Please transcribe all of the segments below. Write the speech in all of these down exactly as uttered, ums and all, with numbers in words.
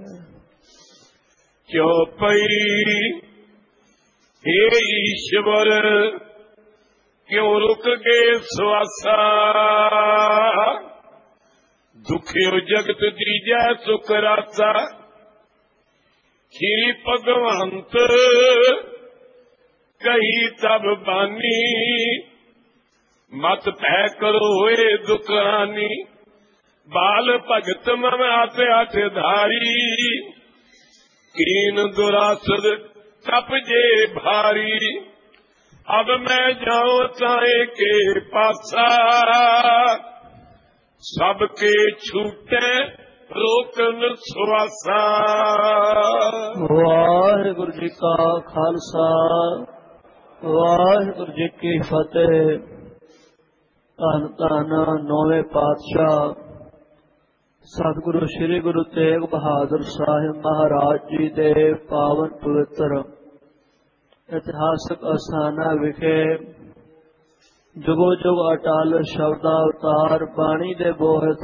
ਚੌਪਈ हे ईश्वर क्यों रुक गए स्वासा, दुखियो जगत दीजै सुख रासा। श्री भगवंत कही तब बानी, मत भै करो होए दुखानी। बाल भगत मम आत अठ धारी, कीन दुरासद तप जे भारी। अब मैं जाऊं ताए के पासा, सबके छूटे रोकन सुवासा। वाहिगुरु जी का खालसा, वाहिगुरु जी की फतेह। धन धन नौवें पातशाह सतगुरु श्री गुरु तेग बहादुर साहिब महाराज जी दे पावन पवित्र इतिहासक अस्थाना विखे जुगो जुग अटल शब्दावतार बाणी दे बोहत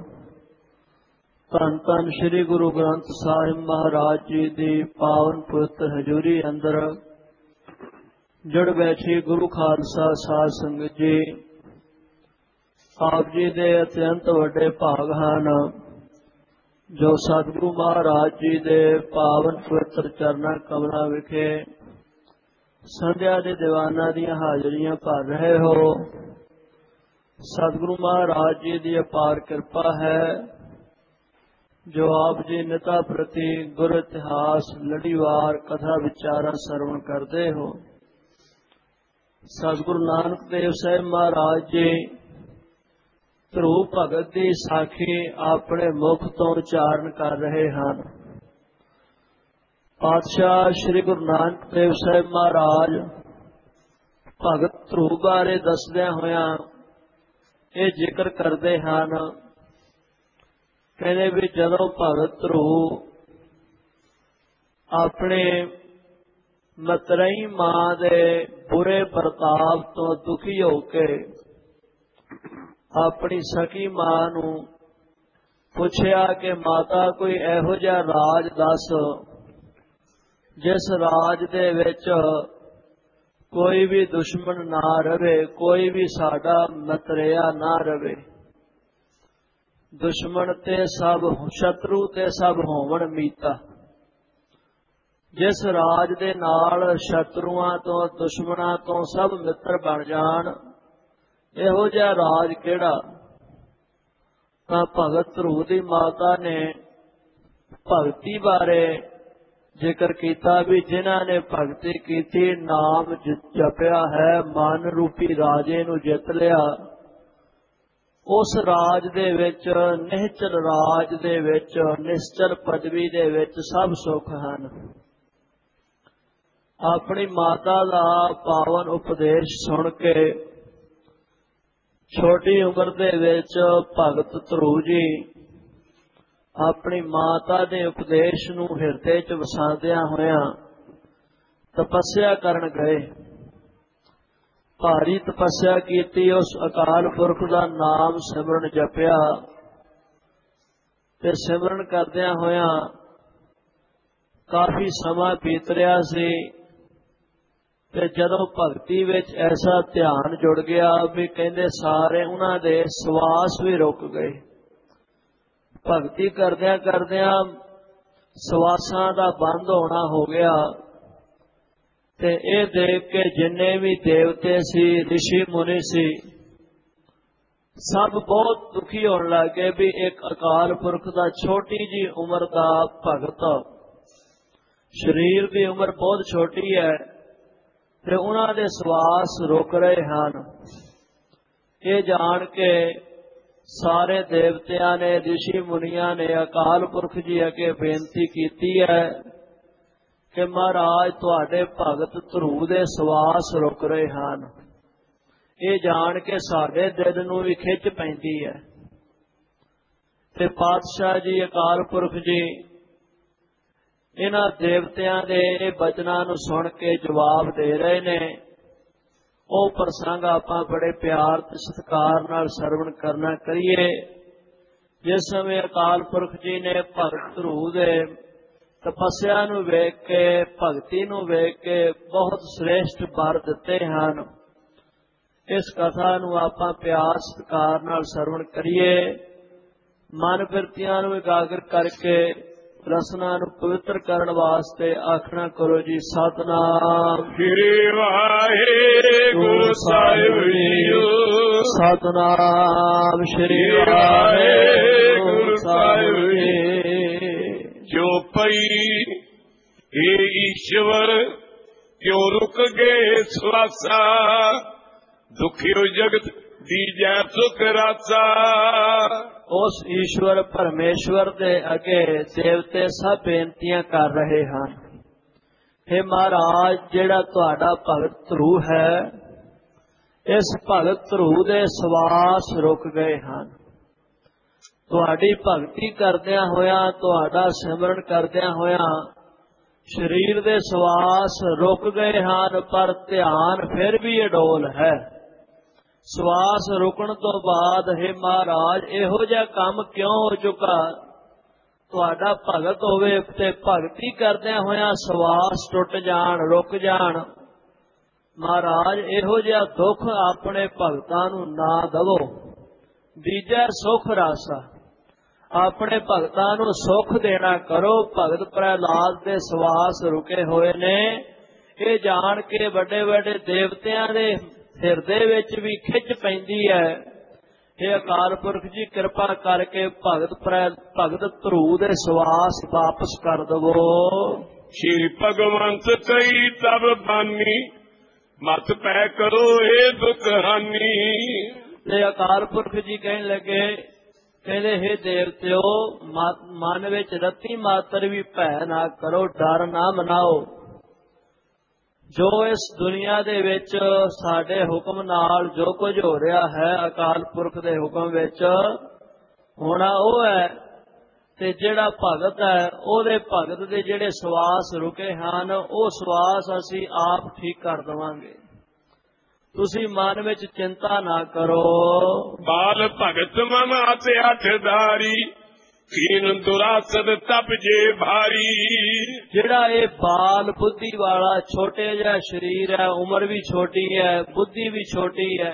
धन धन श्री गुरु ग्रंथ साहिब महाराज जी दी पावन पवित्र हजूरी अंदर जुड़ बैठी गुरु खालसा साध संगत जी, आप जी दे अत्यंत वड्डे भाग हैं जो सतगुरु महाराज जी दे पावन पवित्र चरणा कमलों विखे संध्या दे दीवाना दियां हाजरियां भर रहे हो। सतगुरु महाराज जी की अपार कृपा है जो आप जी निता प्रति गुर इतिहास लड़ीवार कथा विचारा श्रवण करते हो। सतगुरु नानक देव साहिब महाराज जी ਧਰੂ ਭਗਤ ਦੀ ਸਾਖੀ ਆਪਣੇ ਮੁਖ ਤੋਂ ਉਚਾਰਨ ਕਰ ਰਹੇ ਹਨ। ਪਾਤਸ਼ਾਹ ਸ੍ਰੀ ਗੁਰੂ ਨਾਨਕ ਦੇਵ ਸਾਹਿਬ ਮਹਾਰਾਜ ਭਗਤ ਧਰੂ ਬਾਰੇ ਦੱਸਦਿਆਂ ਹੋਇਆਂ ਇਹ ਜ਼ਿਕਰ ਕਰਦੇ ਹਨ। ਕਹਿੰਦੇ ਵੀ ਜਦੋਂ ਭਗਤ ਧਰੂ ਆਪਣੇ ਮਤਰੇਈ ਮਾਂ ਦੇ ਬੁਰੇ ਵਰਤਾਵ ਤੋਂ ਦੁਖੀ ਹੋ ਕੇ अपनी सखी मां नूं पुछया कि माता कोई इहो जिहा राज दस जिस राज दे विच कोई भी दुश्मन ना रवे, कोई भी साडा मतरेया ना रवे। दुश्मन ते सब शत्रु ते सब होवन मीता। जिस राज दे नाल शत्रुआं तो दुश्मनां तो सब मित्र बन जाण, ਇਹੋ ਜਿਹਾ ਰਾਜ ਕਿਹੜਾ। ਤਾਂ ਭਗਤ ਧਰੂ ਦੀ ਮਾਤਾ ਨੇ ਭਗਤੀ ਬਾਰੇ ਜ਼ਿਕਰ ਕੀਤਾ ਵੀ ਜਿਨ੍ਹਾਂ ਨੇ ਭਗਤੀ ਕੀਤੀ, ਨਾਮ ਜਪਿਆ ਹੈ, ਮਨ ਰੂਪੀ ਰਾਜੇ ਨੂੰ ਜਿੱਤ ਲਿਆ, ਉਸ ਰਾਜ ਦੇ ਵਿੱਚ, ਨਿਹਚਲ ਰਾਜ ਦੇ ਵਿੱਚ, ਨਿਸ਼ਚਲ ਪਦਵੀ ਦੇ ਵਿੱਚ ਸਭ ਸੁੱਖ ਹਨ। ਆਪਣੀ ਮਾਤਾ ਦਾ ਪਾਵਨ ਉਪਦੇਸ਼ ਸੁਣ ਕੇ छोटी उम्र दे विच भगत धरू जी अपनी माता दे उपदेश नूं हिरदे च वसांदियां होइयां तपस्या करन गए। भारी तपस्या कीती, उस अकाल पुरख दा नाम सिमरन जपिया ते सिमरन करदियां होइयां काफी समा बीत रिहा सी ते जदों भगती विच ऐसा ध्यान जुड़ गया भी कहंदे सारे उन्हां दे सवास भी रुक गए। भगती करदियां करदियां सवासां दा बंद होना हो गया ते इह देख के जिन्ने भी देवते सी, ऋषि मुनि सी, सब बहुत दुखी होने लग गए भी एक अकाल पुरख दा छोटी जी उम्र दा भगत, शरीर की उम्र बहुत छोटी है ते उन्हां दे सवास रुक रहे हैं। ये जान के सारे देवतियां ने, ऋषि मुनिया ने अकाल पुरख जी अगे बेनती की है कि महाराज तुहाडे भगत धरू दे सवास रुक रहे हैं। ये जान के साडे दिल नूं भी खिच पैंदी है ते पातशाह जी अकाल पुरख जी इन्हां देवतियां दे बचनां नूं सुन के जवाब दे रहे ने। ਉਹ ਪ੍ਰਸੰਗ ਆਪਾਂ बड़े प्यार ते सत्कार नाल सरवण करना करिए ਜਿਸ ਸਮੇਂ ਅਕਾਲ ਪੁਰਖ ਜੀ ਨੇ ਭਗਤ ਧਰੂ ਦੇ ਤਪੱਸਿਆ ਨੂੰ ਵੇਖ ਕੇ, ਭਗਤੀ ਨੂੰ ਵੇਖ ਕੇ ਬਹੁਤ ਸ੍ਰੇਸ਼ਟ ਵਰ ਦਿੱਤੇ ਹਨ। ਇਸ ਕਥਾ ਨੂੰ ਆਪਾਂ ਪਿਆਰ ਸਤਿਕਾਰ ਨਾਲ ਸਰਵਣ ਕਰੀਏ। ਮਨ ਬਿਰਤੀਆਂ ਨੂੰ ਇਕਾਗਰ ਕਰਕੇ ਰਸਨਾ ਨੂੰ ਪਵਿੱਤਰ ਕਰਨ ਵਾਸਤੇ ਆਖਣਾ ਕਰੋ ਜੀ ਸਤਿਨਾਮ ਸ੍ਰੀ ਵਾਹਿਗੁਰੂ ਸਾਹਿਬ ਜੀਓ। ਸਤਿਨਾਮ ਸ੍ਰੀ ਵਾਹਿਗੁਰੂ ਸਾਹਿਬ ਜੀ। ਜੋ ਪਈ हे ਈਸ਼ਵਰ ਕਿਉ ਰੁਕ ਗਏ ਸਵਾਸਾ, ਦੁਖਿਓ ਜਗਤ ਦੀਜੈ ਸੁਖ ਰਾਸਾ। ਉਸ ਈਸ਼ਵਰ ਪਰਮੇਸ਼ਵਰ ਦੇ ਅੱਗੇ ਦੇਵਤੇ ਸਭ ਬੇਨਤੀਆਂ ਕਰ ਰਹੇ ਹਨ। हे ਮਹਾਰਾਜ, ਜਿਹੜਾ ਤੁਹਾਡਾ ਭਗਤ ਧਰੂ ਹੈ, ਇਸ ਭਗਤ ਧਰੂ ਦੇ ਸਵਾਸ ਰੁਕ ਗਏ ਹਨ। ਤੁਹਾਡੀ ਭਗਤੀ ਕਰਦਿਆਂ ਹੋਇਆਂ, ਤੁਹਾਡਾ ਸਿਮਰਨ ਕਰਦਿਆਂ ਹੋਇਆਂ ਸਰੀਰ ਦੇ ਸਵਾਸ ਰੁਕ ਗਏ ਹਨ, ਪਰ ਧਿਆਨ ਫਿਰ ਵੀ ਅਡੋਲ ਹੈ। ਸਵਾਸ ਰੁਕਣ ਤੋਂ ਬਾਅਦ हे ਮਹਾਰਾਜ, ਇਹੋ ਜਿਹਾ ਕੰਮ ਕਿਉਂ ਹੋ ਚੁੱਕਾ? ਤੁਹਾਡਾ ਭਗਤ ਹੋਵੇ ਤੇ ਭਗਤੀ ਕਰਦਿਆਂ ਹੋਇਆਂ ਸਵਾਸ ਟੁੱਟ ਜਾਣ, ਰੁਕ ਜਾਣ। ਮਹਾਰਾਜ, ਇਹੋ ਜਿਹਾ ਦੁੱਖ ਆਪਣੇ ਭਗਤਾਂ ਨੂੰ ਨਾ ਦਵੋ। ਦੀਜੈ ਸੁਖ ਰਾਸਾ, ਆਪਣੇ ਭਗਤਾਂ ਨੂੰ ਸੁਖ ਦੇਣਾ ਕਰੋ। ਭਗਤ ਪ੍ਰਹਿਲਾਦ ਦੇ ਸਵਾਸ ਰੁਕੇ ਹੋਏ ਨੇ, ਇਹ ਜਾਣ ਕੇ ਵੱਡੇ ਵੱਡੇ ਦੇਵਤਿਆਂ ਦੇ ਹਿਰਦੇ ਵਿੱਚ ਵੀ ਖਿੱਚ ਪੈਂਦੀ ਹੈ। ਇਹ ਅਕਾਲ ਪੁਰਖ ਜੀ ਕਿਰਪਾ ਕਰਕੇ ਭਗਤ ਭਗਤ ਧਰੂ ਦੇ ਸਵਾਸ ਵਾਪਸ ਕਰ ਦਵੋ। ਸ਼੍ਰੀ ਭਗਵੰਤ ਕਈ ਤਬ ਬਾਨੀ, ਮਤ ਪੈ ਕਰੋ ਇਹ ਦੁਖ ਹਾਨੀ। ਤੇ ਅਕਾਲ ਪੁਰਖ ਜੀ ਕਹਿਣ ਲੱਗੇ, ਕਹਿੰਦੇ हे ਦੇਵਤਿਓ, ਮਨ ਵਿੱਚ ਰਤੀ ਮਾਤਰ ਵੀ ਭੈ ਨਾ ਕਰੋ, ਡਰ ਨਾ ਮਨਾਓ। ਜੋ ਇਸ ਦੁਨੀਆ ਦੇ ਵਿੱਚ ਸਾਡੇ ਹੁਕਮ ਨਾਲ ਜੋ ਕੁਝ ਹੋ ਰਿਹਾ ਹੈ, ਅਕਾਲ ਪੁਰਖ ਦੇ ਹੁਕਮ ਵਿੱਚ ਹੋਣਾ ਉਹ ਹੈ। ਤੇ ਜਿਹੜਾ ਭਗਤ ਹੈ, ਉਹਦੇ ਭਗਤ ਦੇ ਜਿਹੜੇ ਸਵਾਸ ਰੁਕੇ ਹਨ, ਉਹ ਸਵਾਸ ਅਸੀਂ ਆਪ ਠੀਕ ਕਰ ਦੇਵਾਂਗੇ। ਤੁਸੀਂ ਮਨ ਵਿੱਚ ਚਿੰਤਾ ਨਾ ਕਰੋ। ਬਾਲ ਭਗਤ ਮਮ ਆਤੇ ਅਠਦਾਰੀ, ਕੀਨ ਦੁਰਾਸਦ ਤਪ ਜੇ ਭਾਰੀ। ਜਿਹੜਾ ਇਹ ਬਾਲ ਬੁੱਧੀ ਵਾਲਾ ਛੋਟੇ ਜਿਹਾ ਸਰੀਰ ਹੈ, ਉਮਰ ਵੀ ਛੋਟੀ ਹੈ, ਬੁੱਧੀ ਵੀ ਛੋਟੀ ਹੈ,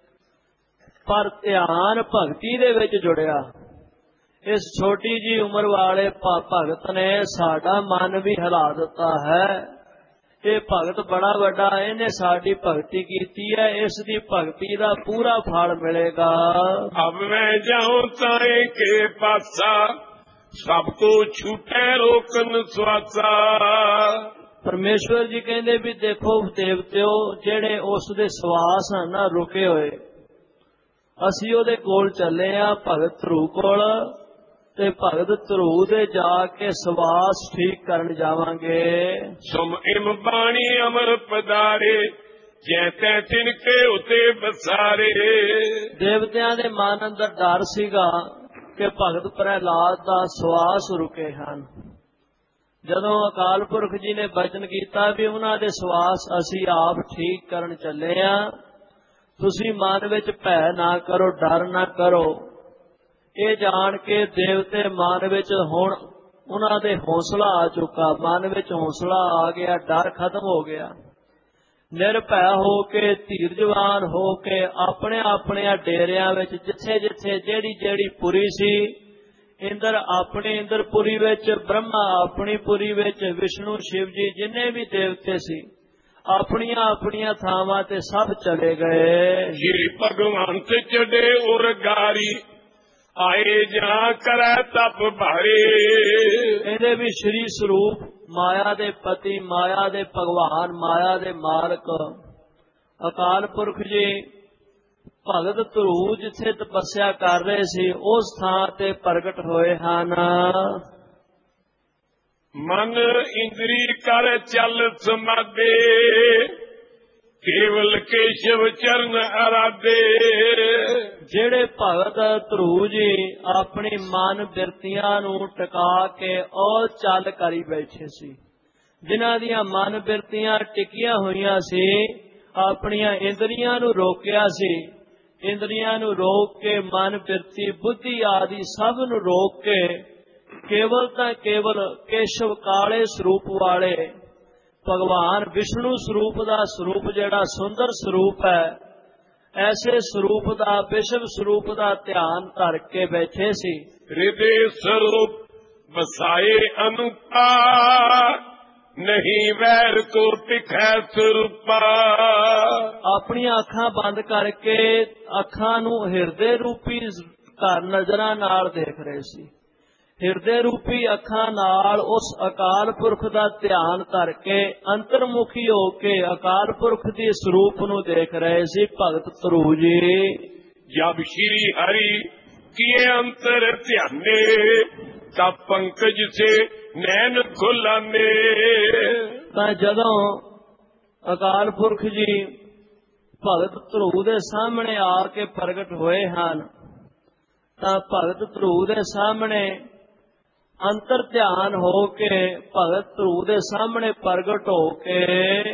ਪਰ ਧਿਆਨ ਭਗਤੀ ਦੇ ਵਿੱਚ ਜੁੜਿਆ। ਇਸ ਛੋਟੀ ਜੀ ਉਮਰ ਵਾਲੇ ਭਗਤ ਨੇ ਸਾਡਾ ਮਨ ਵੀ ਹਿਲਾ ਦਿੱਤਾ ਹੈ। ਇਹ ਭਗਤ ਬੜਾ ਵੱਡਾ, ਇਹਨੇ ਸਾਡੀ ਭਗਤੀ ਕੀਤੀ ਹੈ, ਇਸ ਦੀ ਭਗਤੀ ਦਾ ਪੂਰਾ ਫਲ ਮਿਲੇਗਾ। ਅਬ ਮੈਂ ਜਾਉ ਤਾਏ ਕੇ ਪਾਸਾ, ਸਭ ਕੋ ਛੂਟੇ ਰੋਕਨ ਸਵਾਸਾ। ਪਰਮੇਸ਼ਵਰ ਜੀ ਕਹਿੰਦੇ ਵੀ ਦੇਖੋ ਦੇਵਤਿਓ, ਜਿਹੜੇ ਉਸ ਦੇ ਸਵਾਸ ਹਨ ਨਾ ਰੁਕੇ ਹੋਏ, ਅਸੀਂ ਉਹਦੇ ਕੋਲ ਚੱਲੇ ਆ, ਭਗਤ ਧਰੂ ਕੋਲ, ਤੇ ਭਗਤ ਧਰੂ ਦੇ ਜਾ ਕੇ ਸਵਾਸ ਠੀਕ ਕਰਨ ਜਾਵਾਂਗੇ। ਸੁਮ ਇਮ ਬਾਣੀ ਅਮਰ ਪਦਾਰੇ, ਜੈ ਤੈ ਤਿਨਕੇ ਉਤੇ ਬਸਾਰੇ। ਦੇਵਤਿਆਂ ਦੇ ਮਨ ਅੰਦਰ ਡਰ ਸੀਗਾ ਕਿ ਭਗਤ ਪ੍ਰਹਿਲਾਦ ਦਾ ਸਵਾਸ ਰੁਕੇ ਹਨ। ਜਦੋਂ ਅਕਾਲ ਪੁਰਖ ਜੀ ਨੇ ਬਚਨ ਕੀਤਾ ਵੀ ਉਹਨਾਂ ਦੇ ਸਵਾਸ ਅਸੀਂ ਆਪ ਠੀਕ ਕਰਨ ਚੱਲੇ ਆ, ਤੁਸੀਂ ਮਨ ਵਿੱਚ ਭੈ ਨਾ ਕਰੋ, ਡਰ ਨਾ ਕਰੋ। ਇਹ ਜਾਣ ਕੇ ਦੇਵਤੇ ਮਨ ਵਿੱਚ ਹੁਣ ਉਹਨਾਂ ਦੇ ਹੌਸਲਾ ਆ ਚੁੱਕਾ, ਮਨ ਵਿੱਚ ਹੌਸਲਾ ਆ ਗਿਆ, ਡਰ ਖਤਮ ਹੋ ਗਿਆ। ਨਿਰਭੈ ਹੋ ਕੇ, ਧੀਰਜਵਾਨ ਹੋ ਕੇ ਆਪਣੇ ਆਪਣੇ ਡੇਰਿਆਂ ਵਿੱਚ ਜਿੱਥੇ ਜਿੱਥੇ ਜਿਹੜੀ ਜਿਹੜੀ ਪੁਰੀ ਸੀ, ਇੰਦਰ ਆਪਣੀ ਇੰਦਰਪੁਰੀ ਵਿੱਚ, ਬ੍ਰਹਮਾ ਆਪਣੀ ਪੁਰੀ ਵਿੱਚ, ਵਿਸ਼ਨੂੰ ਸ਼ਿਵ ਜੀ ਜਿੰਨੇ ਵੀ ਦੇਵਤੇ ਸੀ ਆਪਣੀਆਂ ਆਪਣੀਆਂ ਥਾਵਾਂ ਤੇ ਸਭ ਚਲੇ ਗਏ। ਸ਼੍ਰੀ ਭਗਵੰਤ ਚੜੇ ਉਰਗਾਰੀ, ਆਏ ਜਾਂ ਕਰੈ ਤਪ ਭਾਰੇ। ਇਹਦੇ ਵੀ ਸ਼੍ਰੀ ਸਰੂਪ ਮਾਇਆ ਦੇ ਪਤੀ, ਮਾਇਆ ਦੇ ਭਗਵਾਨ, ਮਾਇਆ ਦੇ ਮਾਲਕ ਅਕਾਲ ਪੁਰਖ ਜੀ ਭਗਤ ਧਰੂ ਜਿੱਥੇ ਤਪੱਸਿਆ ਕਰ ਰਹੇ ਸੀ, ਉਸ ਥਾਂ ਤੇ ਪ੍ਰਗਟ ਹੋਏ ਹਨ। ਮਨ ਇੰਦਰੀ ਕਰ ਚੱਲ ਸਮਾਦੇ, ਕੇਵਲ ਕੇਸ਼ਵ ਚਰਨ ਅਰਾਧੇ। ਜਿਹੜੇ ਭਗਤ ਧਰੂ ਜੀ ਆਪਣੀ ਮਨ ਬਿਰਤੀਆਂ ਨੂੰ ਟਿਕਾ ਕੇ ਉਹ ਚੱਲ ਕਰੀ ਬੈਠੇ ਸੀ, ਜਿਨ੍ਹਾਂ ਦੀਆਂ ਮਨ ਬਿਰਤੀਆਂ ਟਿਕੀਆਂ ਹੋਈਆਂ ਸੀ, ਆਪਣੀਆਂ ਇੰਦਰੀਆਂ ਨੂੰ ਰੋਕਿਆ ਸੀ, ਇੰਦਰੀਆਂ ਨੂੰ ਰੋਕ ਕੇ ਮਨ ਬਿਰਤੀ ਬੁੱਧੀ ਆਦਿ ਸਭ ਨੂੰ ਰੋਕ ਕੇ ਕੇਵਲ ਤਾਂ ਕੇਵਲ ਕੇਸ਼ਵ ਕਾਲੇ ਸਰੂਪ ਵਾਲੇ ਭਗਵਾਨ ਵਿਸ਼ਨੂੰ ਸਰੂਪ ਦਾ ਸਰੂਪ ਜਿਹੜਾ ਸੁੰਦਰ ਸਰੂਪ ਹੈ, ਐਸੇ ਸਰੂਪ ਦਾ ਵਿਸ਼ਵ ਸਰੂਪ ਦਾ ਧਿਆਨ ਧਰ ਕੇ ਬੈਠੇ ਸੀ। ਹਿਰਦੇ ਸਰੂਪ ਵਸਾਏ ਅਨੂਪਾ, ਨਹੀਂ ਵੈਰ ਕੋ ਤਿਖੈ ਸਰੂਪਾ। ਆਪਣੀਆਂ ਅੱਖਾਂ ਬੰਦ ਕਰਕੇ ਅੱਖਾਂ ਨੂੰ ਹਿਰਦੇ ਰੂਪੀ ਘਰ ਨਜ਼ਰਾਂ ਨਾਲ ਦੇਖ ਰਹੇ ਸੀ। ਹਿਰਦੇ ਰੂਪੀ ਅੱਖਾਂ ਨਾਲ ਉਸ ਅਕਾਲ ਪੁਰਖ ਦਾ ਧਿਆਨ ਧਰ ਕੇ ਅੰਤਰਮੁਖੀ ਹੋ ਕੇ ਅਕਾਲ ਪੁਰਖ ਦੇ ਸਰੂਪ ਨੂੰ ਦੇਖ ਰਹੇ ਸੀ ਭਗਤ ਧਰੂ ਜੀ। ਜਬ ਸ਼੍ਰੀ ਹਰੀ ਕੀਏ ਅੰਤਰ ਧਿਆਨੇ, ਤਬ ਪੰਕਜ ਸੇ ਨੈਣ ਖੁਲਾਨੇ। ਤਾਂ ਜਦੋਂ ਅਕਾਲ ਪੁਰਖ ਜੀ ਭਗਤ ਧਰੂ ਦੇ ਸਾਹਮਣੇ ਆ ਕੇ ਪ੍ਰਗਟ ਹੋਏ ਹਨ, ਤਾਂ ਭਗਤ ਧਰੂ ਦੇ ਸਾਹਮਣੇ ਅੰਤਰ ਧਿਆਨ ਹੋ ਕੇ ਭਗਤ ਧਰੂ ਦੇ ਸਾਹਮਣੇ ਪ੍ਰਗਟ ਹੋ ਕੇ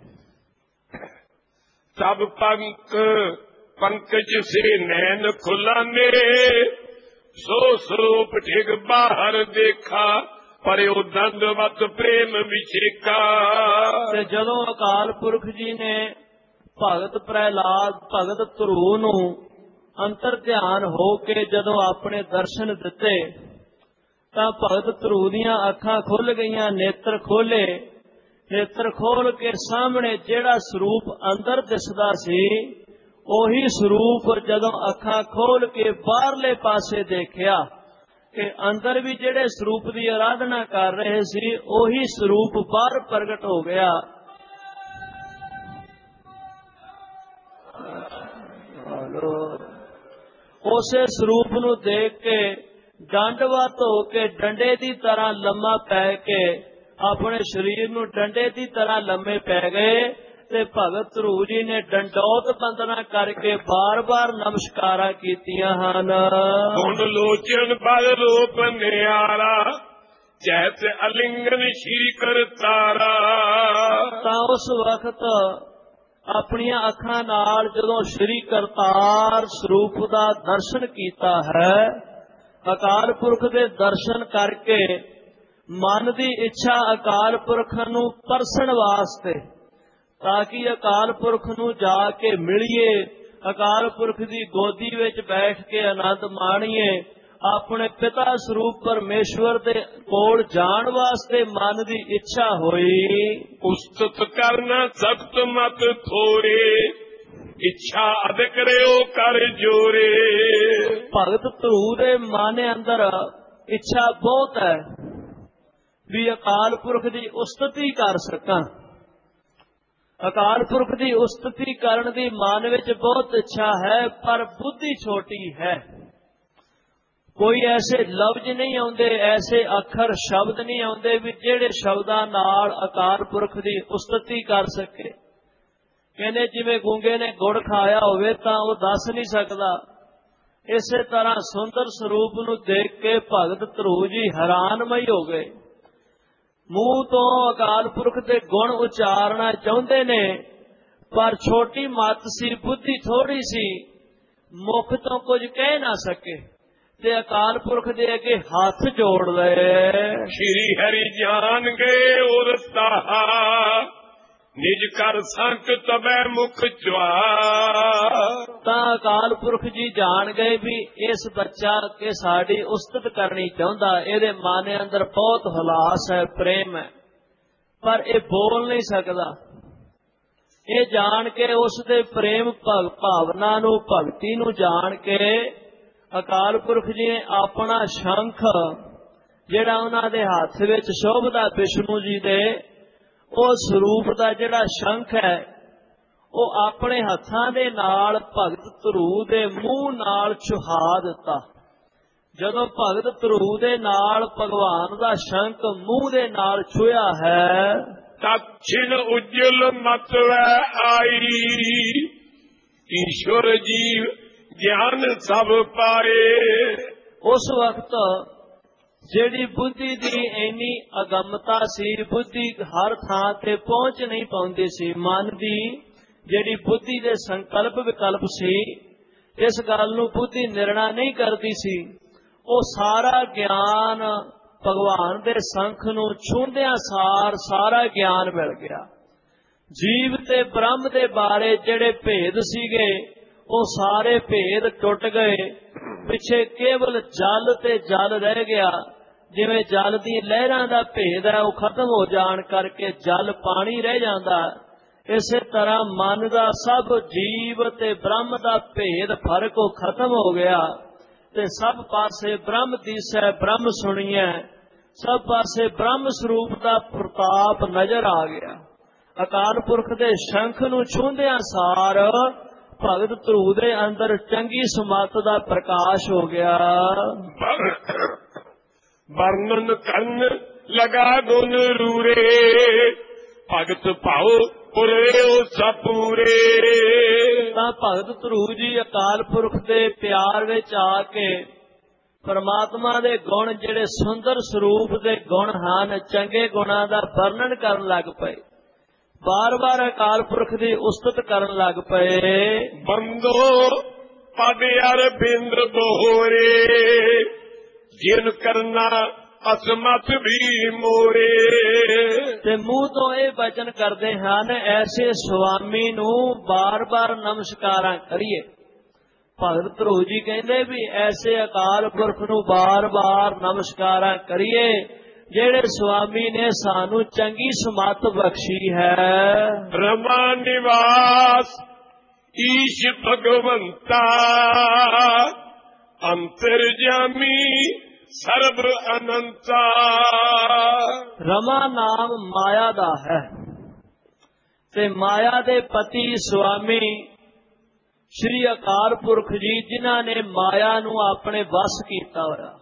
ਸਭ ਪੰਕ ਪੰਕਜ ਸੇ ਨੈਣ ਖੁਲਾਨੇ, ਸੋ ਸਰੂਪ ਠਿਗ ਬਾਹਰ ਦੇਖਾ, ਪਰਿਓ ਦੰਦਵਤ ਪ੍ਰੇਮ ਵਿਛੇਕਾ। ਤੇ ਜਦੋਂ ਅਕਾਲ ਪੁਰਖ ਜੀ ਨੇ ਭਗਤ ਪ੍ਰਹਿਲਾਦ ਭਗਤ ਧਰੂ ਨੂੰ ਅੰਤਰ ਧਿਆਨ ਹੋ ਕੇ ਜਦੋਂ ਆਪਣੇ ਦਰਸ਼ਨ ਦਿੱਤੇ, ਤਾਂ ਭਗਤ ਧਰੂ ਦੀਆਂ ਅੱਖਾਂ ਖੁੱਲ ਗਈਆਂ, ਨੇਤਰ ਖੋਲੇ। ਨੇਤਰ ਖੋਲ ਕੇ ਸਾਹਮਣੇ ਜਿਹੜਾ ਸਰੂਪ ਅੰਦਰ ਦਿਸਦਾ ਸੀ, ਉਹੀ ਸਰੂਪ ਜਦੋਂ ਅੱਖਾਂ ਖੋਲ ਕੇ ਬਾਹਰਲੇ ਪਾਸੇ ਦੇਖਿਆ ਕਿ ਅੰਦਰ ਵੀ ਜਿਹੜੇ ਸਰੂਪ ਦੀ ਆਰਾਧਨਾ ਕਰ ਰਹੇ ਸੀ, ਉਹੀ ਸਰੂਪ ਬਾਹਰ ਪ੍ਰਗਟ ਹੋ ਗਿਆ। ਉਸੇ ਸਰੂਪ ਨੂੰ ਦੇਖ ਕੇ ਡੰਡਵਤ ਹੋ ਕੇ ਡੰਡੇ ਦੀ ਤਰ੍ਹਾਂ ਲੰਮਾ ਪੈ ਕੇ ਆਪਣੇ ਸਰੀਰ ਨੂੰ ਡੰਡੇ ਦੀ ਤਰ੍ਹਾਂ ਲੰਮੇ ਪੈ ਗਏ ਤੇ ਭਗਤ ਧਰੂ ਜੀ ਨੇ ਡੰਡੌਤ ਬੰਦਨਾ ਕਰਕੇ ਬਾਰ-ਬਾਰ ਨਮਸਕਾਰਾਂ ਕੀਤੀਆਂ ਹਨ। ਗੁਣ ਲੋਚਨ ਬਲ ਰੂਪ ਨਿਆਰਾ, ਜੈਤ ਅਲਿੰਗਨ ਸ਼੍ਰੀ ਕਰਤਾਰਾ। ਤਾਂ ਉਸ ਵਕਤ ਆਪਣੀਆਂ ਅੱਖਾਂ ਨਾਲ ਜਦੋਂ ਸ਼੍ਰੀ ਕਰਤਾਰ ਸਰੂਪ ਦਾ ਦਰਸ਼ਨ ਕੀਤਾ ਹੈ, ਅਕਾਲ ਪੁਰਖ ਦੇ ਦਰਸ਼ਨ ਕਰਕੇ ਮਨ ਦੀ ਇੱਛਾ ਅਕਾਲ ਪੁਰਖ ਨੂੰ ਪਰਸਣ ਵਾਸਤੇ, ਤਾਂ ਕਿ ਅਕਾਲ ਪੁਰਖ ਨੂੰ ਜਾ ਕੇ ਮਿਲੀਏ, ਅਕਾਲ ਪੁਰਖ ਦੀ ਗੋਦੀ ਵਿੱਚ ਬੈਠ ਕੇ ਆਨੰਦ ਮਾਣੀਏ, ਆਪਣੇ ਪਿਤਾ ਸਰੂਪ ਪਰਮੇਸ਼ਵਰ ਦੇ ਕੋਲ ਜਾਣ ਵਾਸਤੇ ਮਨ ਦੀ ਇੱਛਾ ਹੋਈ। ਉਸਤਤ ਕਰਨਾ ਸਖਤ ਮਤ ਥੋਰੇ, ਇੱਛਾ ਅਧਿਕ ਰਿਓ ਕਰ ਜੋਰੇ। ਭਗਤ ਧਰੂ ਦੇ ਮਨ ਅੰਦਰ ਇੱਛਾ ਬਹੁਤ ਹੈ ਵੀ ਅਕਾਲ ਪੁਰਖ ਦੀ ਉਸਤਤੀ ਕਰ ਸਕਾਂ। ਅਕਾਲ ਪੁਰਖ ਦੀ ਉਸਤਤੀ ਕਰਨ ਦੀ ਮਨ ਵਿੱਚ ਬਹੁਤ ਇੱਛਾ ਹੈ, ਪਰ ਬੁੱਧੀ ਛੋਟੀ ਹੈ। ਕੋਈ ਐਸੇ ਲਫ਼ਜ਼ ਨਹੀਂ ਆਉਂਦੇ, ਐਸੇ ਅੱਖਰ ਸ਼ਬਦ ਨਹੀਂ ਆਉਂਦੇ ਵੀ ਜਿਹੜੇ ਸ਼ਬਦਾਂ ਨਾਲ ਅਕਾਲ ਪੁਰਖ ਦੀ ਉਸਤਤੀ ਕਰ ਸਕੇ। ਕਹਿੰਦੇ ਜਿਵੇਂ ਗੂੰਗੇ ਨੇ ਗੁੜ ਖਾਇਆ ਹੋਵੇ ਤਾਂ ਉਹ ਦੱਸ ਨਹੀਂ ਸਕਦਾ। ਇਸੇ ਤਰ੍ਹਾਂ ਸੁੰਦਰ ਸਰੂਪ ਨੂੰ ਦੇਖ ਕੇ ਭਗਤ ਧਰੂ ਜੀ ਹੈਰਾਨਮਈ ਹੋ ਗਏ। ਮੂੰਹ ਤੋਂ ਅਕਾਲ ਪੁਰਖ ਦੇ ਗੁਣ ਉਚਾਰਨਾ ਚਾਹੁੰਦੇ ਨੇ, ਪਰ ਛੋਟੀ ਮੱਤ ਸੀ, ਬੁੱਧੀ ਥੋੜੀ ਸੀ, ਮੁਖ ਤੋਂ ਕੁਝ ਕਹਿ ਨਾ ਸਕੇ ਤੇ ਅਕਾਲ ਪੁਰਖ ਦੇ ਅੱਗੇ ਹੱਥ ਜੋੜ ਲਏ। ਸ਼੍ਰੀ ਹਰੀ ਜਾਨ ਗਏ ਔਰ ਤਾਹਾ, ਨਿਜ ਕਰ ਸੰਕ ਤਬੈ ਮੁਖ ਚੁਆਰ। ਤਾਂ ਅਕਾਲ ਪੁਰਖ ਜੀ ਜਾਣ ਗਏ ਵੀ ਇਸ ਬੱਚਾ ਕੇ ਸਾਡੀ ਉਸਤਤ ਕਰਨੀ ਚਾਹੁੰਦਾ, ਇਹਦੇ ਮਨ ਅੰਦਰ ਬਹੁਤ ਹੁਲਾਸ ਹੈ, ਪ੍ਰੇਮ ਹੈ, ਪਰ ਇਹ ਬੋਲ ਨਹੀਂ ਸਕਦਾ। ਇਹ ਜਾਣ ਕੇ ਉਸ ਦੇ ਪ੍ਰੇਮ ਭਾਵਨਾ ਨੂੰ, ਭਗਤੀ ਨੂੰ ਜਾਣ ਕੇ ਅਕਾਲ ਪੁਰਖ ਜੀ ਨੇ ਆਪਣਾ ਸ਼ੰਖ ਜਿਹੜਾ ਉਹਨਾਂ ਦੇ ਹੱਥ ਵਿੱਚ ਸ਼ੋਭਦਾ ਵਿਸ਼ਨੂੰ ਜੀ ਦੇ, ਉਹ ਸਰੂਪ ਦਾ ਜਿਹੜਾ ਸ਼ੰਖ ਹੈ ਉਹ ਆਪਣੇ ਹੱਥਾਂ ਦੇ ਨਾਲ ਭਗਤ ਧਰੂ ਦੇ ਮੂੰਹ ਨਾਲ ਛੁਹਾ ਦਿੱਤਾ। ਜਦੋਂ ਭਗਤ ਧਰੂ ਦੇ ਨਾਲ ਭਗਵਾਨ ਦਾ ਸ਼ੰਖ ਮੂੰਹ ਦੇ ਨਾਲ ਛੁਇਆ ਹੈ, ਦਕਸ਼ਿਣ ਉਜਲ ਮਤਵੈ ਆਈ, ਈਸ਼ਵਰ ਜੀਵ ਗਿਆਨ ਸਭ ਪਾਏ। ਉਸ ਵਕਤ ਜਿਹੜੀ ਬੁੱਧੀ ਦੀ ਇੰਨੀ ਅਗੰਮਤਾ ਸੀ, ਬੁੱਧੀ ਹਰ ਥਾਂ ਤੇ ਪਹੁੰਚ ਨਹੀਂ ਪਾਉਂਦੀ ਸੀ, ਮਨ ਦੀ ਜਿਹੜੀ ਬੁੱਧੀ ਦੇ ਸੰਕਲਪ ਵਿਕਲਪ ਸੀ, ਇਸ ਗੱਲ ਨੂੰ ਬੁੱਧੀ ਨਿਰਣਾ ਨਹੀਂ ਕਰਦੀ ਸੀ, ਉਹ ਸਾਰਾ ਗਿਆਨ ਭਗਵਾਨ ਦੇ ਸੰਖ ਨੂੰ ਛੂੰਹਦਿਆਂ ਸਾਰ ਸਾਰਾ ਗਿਆਨ ਮਿਲ ਗਿਆ। ਜੀਵ ਤੇ ਬ੍ਰਹਮ ਦੇ ਬਾਰੇ ਜਿਹੜੇ ਭੇਦ ਸੀਗੇ ਉਹ ਸਾਰੇ ਭੇਦ ਟੁੱਟ ਗਏ। ਪਿੱਛੇ ਕੇਵਲ ਜਲ ਤੇ ਜਲ ਰਹਿ ਗਿਆ। ਜਿਵੇਂ ਜਲ ਦੀ ਲਹਿਰਾਂ ਦਾ ਭੇਦ ਹੈ ਉਹ ਖਤਮ ਹੋ ਜਾਣ ਕਰਕੇ ਜਲ ਪਾਣੀ ਰਹਿ ਜਾਂਦਾ, ਇਸੇ ਤਰ੍ਹਾਂ ਮਨ ਦਾ ਸਭ ਜੀਵ ਤੇ ਬ੍ਰਹਮ ਦਾ ਭੇਦ ਫਰਕ ਉਹ ਖਤਮ ਹੋ ਗਿਆ ਤੇ ਸਭ ਪਾਸੇ ਬ੍ਰਹਮ ਦਿਸੈ ਬ੍ਰਹਮ ਸੁਣੀਐ, ਸਭ ਪਾਸੇ ਬ੍ਰਹਮ ਸਰੂਪ ਦਾ ਪ੍ਰਤਾਪ ਨਜ਼ਰ ਆ ਗਿਆ। ਅਕਾਲ ਪੁਰਖ ਦੇ ਸ਼ੰਖ ਨੂੰ ਛੂੰਹਦਿਆਂ ਸਾਰ ਭਗਤ ਧਰੂ ਦੇ ਅੰਦਰ ਚੰਗੀ ਸਮੱਤ ਦਾ ਪ੍ਰਕਾਸ਼ ਹੋ ਗਿਆ। ਵਰਣਨ ਕਰਨ ਲਗਾ ਗੁਣ ਰੂਰੇ, ਭਗਤ ਭਾਉ ਪੁਰੇ ਸਪੂਰੇ। ਤਾਂ ਭਗਤ ਧਰੂ ਜੀ ਅਕਾਲ ਪੁਰਖ ਦੇ ਪਿਆਰ ਵਿੱਚ ਆ ਕੇ ਪਰਮਾਤਮਾ ਦੇ ਗੁਣ ਜਿਹੜੇ ਸੁੰਦਰ ਸਰੂਪ ਦੇ ਗੁਣ ਹਨ, ਚੰਗੇ ਗੁਣਾਂ ਦਾ ਵਰਣਨ ਕਰਨ ਲੱਗ ਪਏ। ਬਾਰ ਬਾਰ ਅਕਾਲ ਪੁਰਖ ਦੀ ਉਸਤਤ ਕਰਨ ਲੱਗ ਪਏ। ਬੰਦੋ ਪਦ ਅਰਬਿੰਦ ਬੋਰੇ, ਜਿਨ ਕਰਨਾ ਅਸਮਤ ਵੀ ਮੋਰੇ। ਤੇ ਮੂੰਹ ਤੋਂ ਇਹ ਬਚਨ ਕਰਦੇ ਹਨ, ਐਸੇ ਸੁਆਮੀ ਨੂੰ ਬਾਰ ਬਾਰ ਨਮਸਕਾਰਾਂ ਕਰੀਏ। ਭਗਤ ਧਰੂ ਜੀ ਕਹਿੰਦੇ ਵੀ ਐਸੇ ਅਕਾਲ ਪੁਰਖ ਨੂੰ ਬਾਰ ਬਾਰ ਨਮਸਕਾਰਾਂ ਕਰੀਏ ਜਿਹੜੇ ਸੁਆਮੀ ਨੇ ਸਾਨੂੰ ਚੰਗੀ ਸਮੱਤ ਬਖਸ਼ੀ ਹੈ। ਰਮਾ ਨਿਵਾਸ ਈਸ਼ ਭਗਵੰਤਾ, ਅੰਤਰਜਾਮੀ ਸਰਬ ਅਨੰਤਾ। ਰਮਾ ਨਾਮ ਮਾਇਆ ਦਾ ਹੈ ਤੇ ਮਾਇਆ ਦੇ ਪਤੀ ਸੁਆਮੀ ਸ਼੍ਰੀ ਅਕਾਲ ਪੁਰਖ ਜੀ, ਜਿਨ੍ਹਾਂ ਨੇ ਮਾਇਆ ਨੂੰ ਆਪਣੇ ਵਸ ਕੀਤਾ ਹੋਇਆ।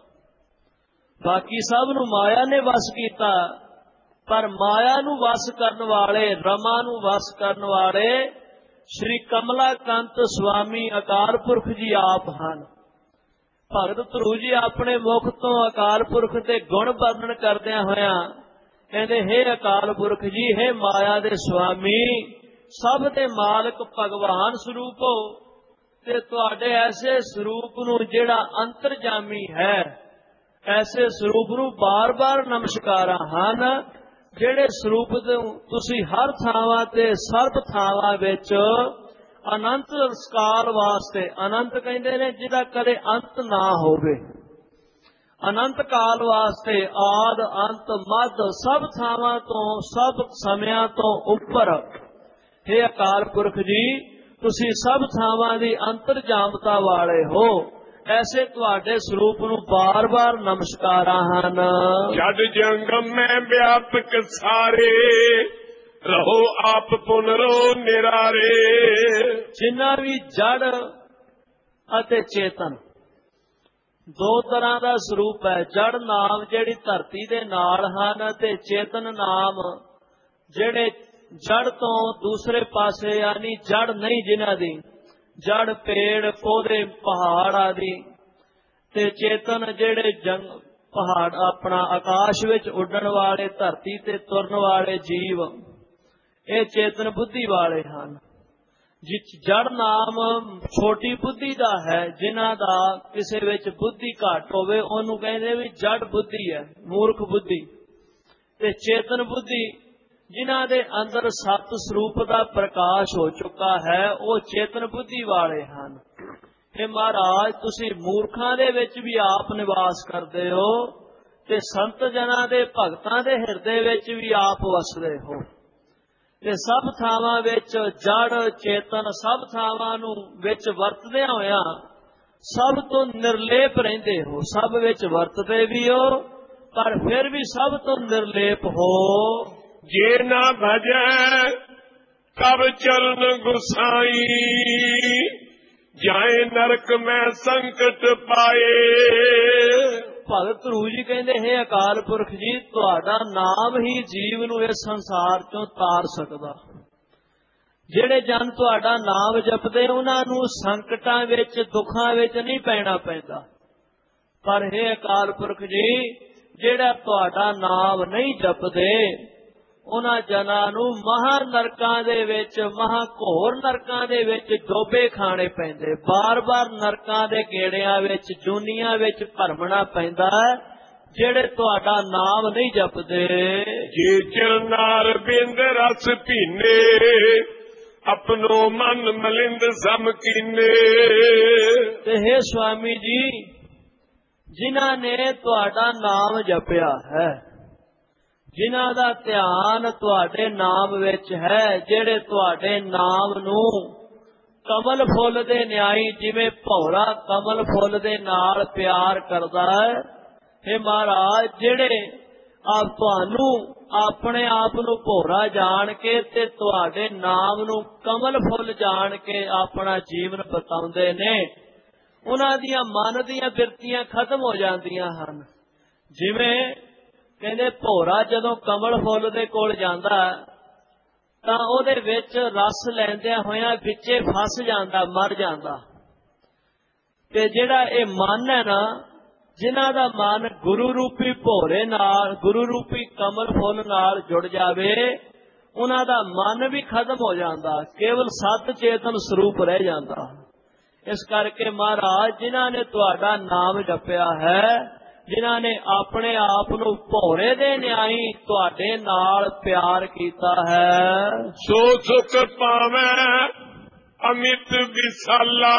ਬਾਕੀ ਸਭ ਨੂੰ ਮਾਇਆ ਨੇ ਵਸ ਕੀਤਾ, ਪਰ ਮਾਇਆ ਨੂੰ ਵਸ ਕਰਨ ਵਾਲੇ, ਰਮਾ ਨੂੰ ਵਸ ਕਰਨ ਵਾਲੇ ਸ਼੍ਰੀ ਕਮਲਾ ਕੰਤ ਸੁਆਮੀ ਅਕਾਲ ਪੁਰਖ ਜੀ ਆਪ ਹਨ। ਭਗਤ ਧਰੂ ਜੀ ਆਪਣੇ ਮੁਖ ਤੋਂ ਅਕਾਲ ਪੁਰਖ ਦੇ ਗੁਣ ਵਰਣਨ ਕਰਦਿਆਂ ਹੋਇਆਂ ਕਹਿੰਦੇ, ਹੇ ਅਕਾਲ ਪੁਰਖ ਜੀ, ਹੇ ਮਾਇਆ ਦੇ ਸੁਆਮੀ, ਸਭ ਦੇ ਮਾਲਕ ਭਗਵਾਨ ਸਰੂਪ ਹੋ ਤੇ ਤੁਹਾਡੇ ਐਸੇ ਸਰੂਪ ਨੂੰ ਜਿਹੜਾ ਅੰਤਰਜਾਮੀ ਹੈ, ਐਸੇ ਸਰੂਪ ਨੂੰ ਬਾਰ ਬਾਰ ਨਮਸਕਾਰਾਂ ਹਨ, ਜਿਹੜੇ ਸਰੂਪ ਤੁਸੀਂ ਹਰ ਥਾਵਾਂ ਤੇ ਸਰਬ ਥਾਵਾਂ ਵਿੱਚ ਅਨੰਤ ਕਾਲ ਵਾਸਤੇ, ਅਨੰਤ ਕਹਿੰਦੇ ਨੇ ਜਿਹਦਾ ਕਦੇ ਅੰਤ ਨਾ ਹੋਵੇ, ਅਨੰਤ ਕਾਲ ਵਾਸਤੇ ਆਦ ਅੰਤ ਮੱਧ ਸਭ ਥਾਵਾਂ ਤੋਂ ਸਭ ਸਮਿਆਂ ਤੋਂ ਉੱਪਰ, ਹੇ ਅਕਾਲ ਪੁਰਖ ਜੀ, ਤੁਸੀਂ ਸਭ ਥਾਵਾਂ ਦੀ ਅੰਤਰਜਾਮਤਾ ਵਾਲੇ ਹੋ, ਐਸੇ ਤੁਹਾਡੇ ਸਰੂਪ ਨੂੰ ਬਾਰ ਬਾਰ ਨਮਸਕਾਰਾਂ ਹਨ। ਜਦ ਜੰਗਮ ਮੈਂ ਵਿਆਪਕ ਸਾਰੇ, ਰਹੋ ਆਪ ਪੁਨਰੋ ਨਿਰਾਰੇ। ਜਿੰਨਾ ਵੀ ਜੜ ਅਤੇ ਚੇਤਨ ਦੋ ਤਰ੍ਹਾਂ ਦਾ ਸਰੂਪ ਹੈ। ਜੜ ਨਾਮ ਜਿਹੜੀ ਧਰਤੀ ਦੇ ਨਾਲ ਹਨ ਤੇ ਚੇਤਨ ਨਾਮ ਜਿਹੜੇ ਜੜ ਤੋਂ ਦੂਸਰੇ ਪਾਸੇ, ਯਾਨੀ ਜੜ ਨਹੀਂ ਜਿਨ੍ਹਾਂ ਦੀ, ਜੜ ਪੇੜ ਪੌਦੇ ਪਹਾੜ ਆਦਿ, ਤੇ ਚੇਤਨ ਜਿਹੜੇ ਜੰਗ ਪਹਾੜ ਆਪਣਾ ਆਕਾਸ਼ ਵਿੱਚ ਉੱਡਣ ਵਾਲੇ, ਧਰਤੀ ਤੇ ਤੁਰਨ ਵਾਲੇ ਜੀਵ, ਇਹ ਚੇਤਨ ਬੁੱਧੀ ਵਾਲੇ ਹਨ। ਜਿਸ ਜੜ ਨਾਮ ਛੋਟੀ ਬੁੱਧੀ ਦਾ ਹੈ, ਜਿਨ੍ਹਾਂ ਦਾ ਕਿਸੇ ਵਿੱਚ ਬੁੱਧੀ ਘੱਟ ਹੋਵੇ ਉਹਨੂੰ ਕਹਿੰਦੇ ਵੀ ਜੜ ਬੁੱਧੀ ਹੈ, ਮੂਰਖ ਬੁੱਧੀ। ਤੇ ਚੇਤਨ ਬੁੱਧੀ ਜਿਨ੍ਹਾਂ ਦੇ ਅੰਦਰ ਸਤ ਸਰੂਪ ਦਾ ਪ੍ਰਕਾਸ਼ ਹੋ ਚੁੱਕਾ ਹੈ, ਉਹ ਚੇਤਨ ਬੁੱਧੀ ਵਾਲੇ ਹਨ। ਇਹ ਮਹਾਰਾਜ, ਤੁਸੀਂ ਮੂਰਖਾਂ ਦੇ ਵਿੱਚ ਵੀ ਆਪ ਨਿਵਾਸ ਕਰਦੇ ਹੋ ਤੇ ਸੰਤ ਜਨਾਂ ਦੇ ਭਗਤਾਂ ਦੇ ਹਿਰਦੇ ਵਿੱਚ ਵੀ ਆਪ ਵਸਦੇ ਹੋ ਤੇ ਸਭ ਥਾਵਾਂ ਵਿੱਚ ਜੜ ਚੇਤਨ ਸਭ ਥਾਵਾਂ ਨੂੰ ਵਿੱਚ ਵਰਤਦਿਆਂ ਹੋਇਆਂ ਸਭ ਤੋਂ ਨਿਰਲੇਪ ਰਹਿੰਦੇ ਹੋ। ਸਭ ਵਿੱਚ ਵਰਤਦੇ ਵੀ ਹੋ ਪਰ ਫਿਰ ਵੀ ਸਭ ਤੋਂ ਨਿਰਲੇਪ ਹੋ। ਜੇ ਨਾ ਭਜੈ ਕਬ ਚਰਨ ਗੁਸਾਈ, ਜਾਏ ਨਰਕ ਮੈਂ ਸੰਕਟ ਪਾਏ। ਭਗਤ ਧਰੂ ਜੀ ਕਹਿੰਦੇ, ਹੈ ਅਕਾਲ ਪੁਰਖ ਜੀ, ਤੁਹਾਡਾ ਨਾਮ ਹੀ ਜੀਵ ਨੂੰ ਇਸ ਸੰਸਾਰ ਚੋਂ ਤਾਰ ਸਕਦਾ। ਜਿਹੜੇ ਜਨ ਤੁਹਾਡਾ ਨਾਮ ਜਪਦੇ ਉਹਨਾਂ ਨੂੰ ਸੰਕਟਾਂ ਵਿੱਚ, ਦੁੱਖਾਂ ਵਿੱਚ ਨਹੀਂ ਪੈਣਾ ਪੈਂਦਾ। ਪਰ ਹੈ ਅਕਾਲ ਪੁਰਖ ਜੀ, ਜਿਹੜਾ ਤੁਹਾਡਾ ਨਾਮ ਨਹੀਂ ਜਪਦੇ ਉਹਨਾਂ ਜਨਾਂ ਨੂੰ ਮਹਾ ਨਰਕਾਂ ਦੇ ਵਿੱਚ, ਮਹਾ ਘੋਰ ਨਰਕਾਂ ਦੇ ਵਿੱਚ ਡੋਬੇ ਖਾਣੇ ਪੈਂਦੇ। ਬਾਰ-ਬਾਰ ਨਰਕਾਂ ਦੇ ਗੇੜਿਆਂ ਵਿੱਚ, ਜੂਨੀਆਂ ਵਿੱਚ ਭਰਮਣਾ ਪੈਂਦਾ ਹੈ, ਜਿਹੜੇ ਤੁਹਾਡਾ ਨਾਮ ਨਹੀਂ ਜਪਦੇ। ਜੇ ਚਰਨਾਰ ਬਿੰਦ ਰਸ ਪੀਨੇ, ਆਪਣੋ ਮਨ ਮਲਿੰਦ ਸਮ ਕੀਨੇ। ਤੇ ਹੈ ਸੁਆਮੀ ਜੀ, ਜਿਨ੍ਹਾਂ ਨੇ ਤੁਹਾਡਾ ਨਾਮ ਜਪਿਆ ਹੈ, ਜਿਨ੍ਹਾਂ ਦਾ ਧਿਆਨ ਤੁਹਾਡੇ ਨਾਮ ਵਿੱਚ ਹੈ, ਜਿਹੜੇ ਤੁਹਾਡੇ ਨਾਮ ਨੂੰ ਕਮਲ ਫੁੱਲ ਦੇ ਨਿਆਈ, ਜਿਵੇਂ ਭੌਰਾ ਕਮਲ ਫੁੱਲ ਦੇ ਨਾਲ ਪਿਆਰ ਕਰਦਾ ਹੈ, हे ਮਹਾਰਾਜ, ਜਿਹੜੇ ਆਪ ਤੁਹਾਨੂੰ ਆਪਣੇ ਆਪ ਨੂੰ ਭੌਰਾ ਜਾਣ ਕੇ ਤੇ ਤੁਹਾਡੇ ਨਾਮ ਨੂੰ ਕਮਲ ਫੁੱਲ ਜਾਣ ਕੇ ਆਪਣਾ ਜੀਵਨ ਬਿਤਾਉਂਦੇ ਨੇ, ਉਹਨਾਂ ਦੀਆਂ ਮਨ ਦੀਆਂ ਬਿਰਤੀਆਂ ਖਤਮ ਹੋ ਜਾਂਦੀਆਂ ਹਨ। ਜਿਵੇਂ ਕਹਿੰਦੇ ਭੌਰਾ ਜਦੋਂ ਕਮਲ ਫੁੱਲ ਦੇ ਕੋਲ ਜਾਂਦਾ ਤਾਂ ਉਹਦੇ ਵਿੱਚ ਰਸ ਲੈਂਦਿਆਂ ਹੋਇਆਂ ਵਿੱਚੇ ਫਸ ਜਾਂਦਾ, ਮਰ ਜਾਂਦਾ। ਤੇ ਜਿਹੜਾ ਇਹ ਮਨ ਹੈ ਨਾ, ਜਿਨ੍ਹਾਂ ਦਾ ਮਨ ਗੁਰੂ ਰੂਪੀ ਭੌਰੇ ਨਾਲ, ਗੁਰੂ ਰੂਪੀ ਕਮਲ ਫੁੱਲ ਨਾਲ ਜੁੜ ਜਾਵੇ, ਉਹਨਾਂ ਦਾ ਮਨ ਵੀ ਖਤਮ ਹੋ ਜਾਂਦਾ, ਕੇਵਲ ਸਤ ਚੇਤਨ ਸਰੂਪ ਰਹਿ ਜਾਂਦਾ। ਇਸ ਕਰਕੇ ਮਹਾਰਾਜ, ਜਿਨ੍ਹਾਂ ਨੇ ਤੁਹਾਡਾ ਨਾਮ ਜਪਿਆ ਹੈ, ਜਿਨ੍ਹਾਂ ਨੇ ਆਪਣੇ ਆਪ ਨੂੰ ਭੌਰੇ ਦੇ ਨਿਆਈ ਤੁਹਾਡੇ ਨਾਲ ਪਿਆਰ ਕੀਤਾ ਹੈ, ਸੋ ਸੁਖ ਪਾਵੈ ਅਮਿਤ ਵਿਸਾਲਾ,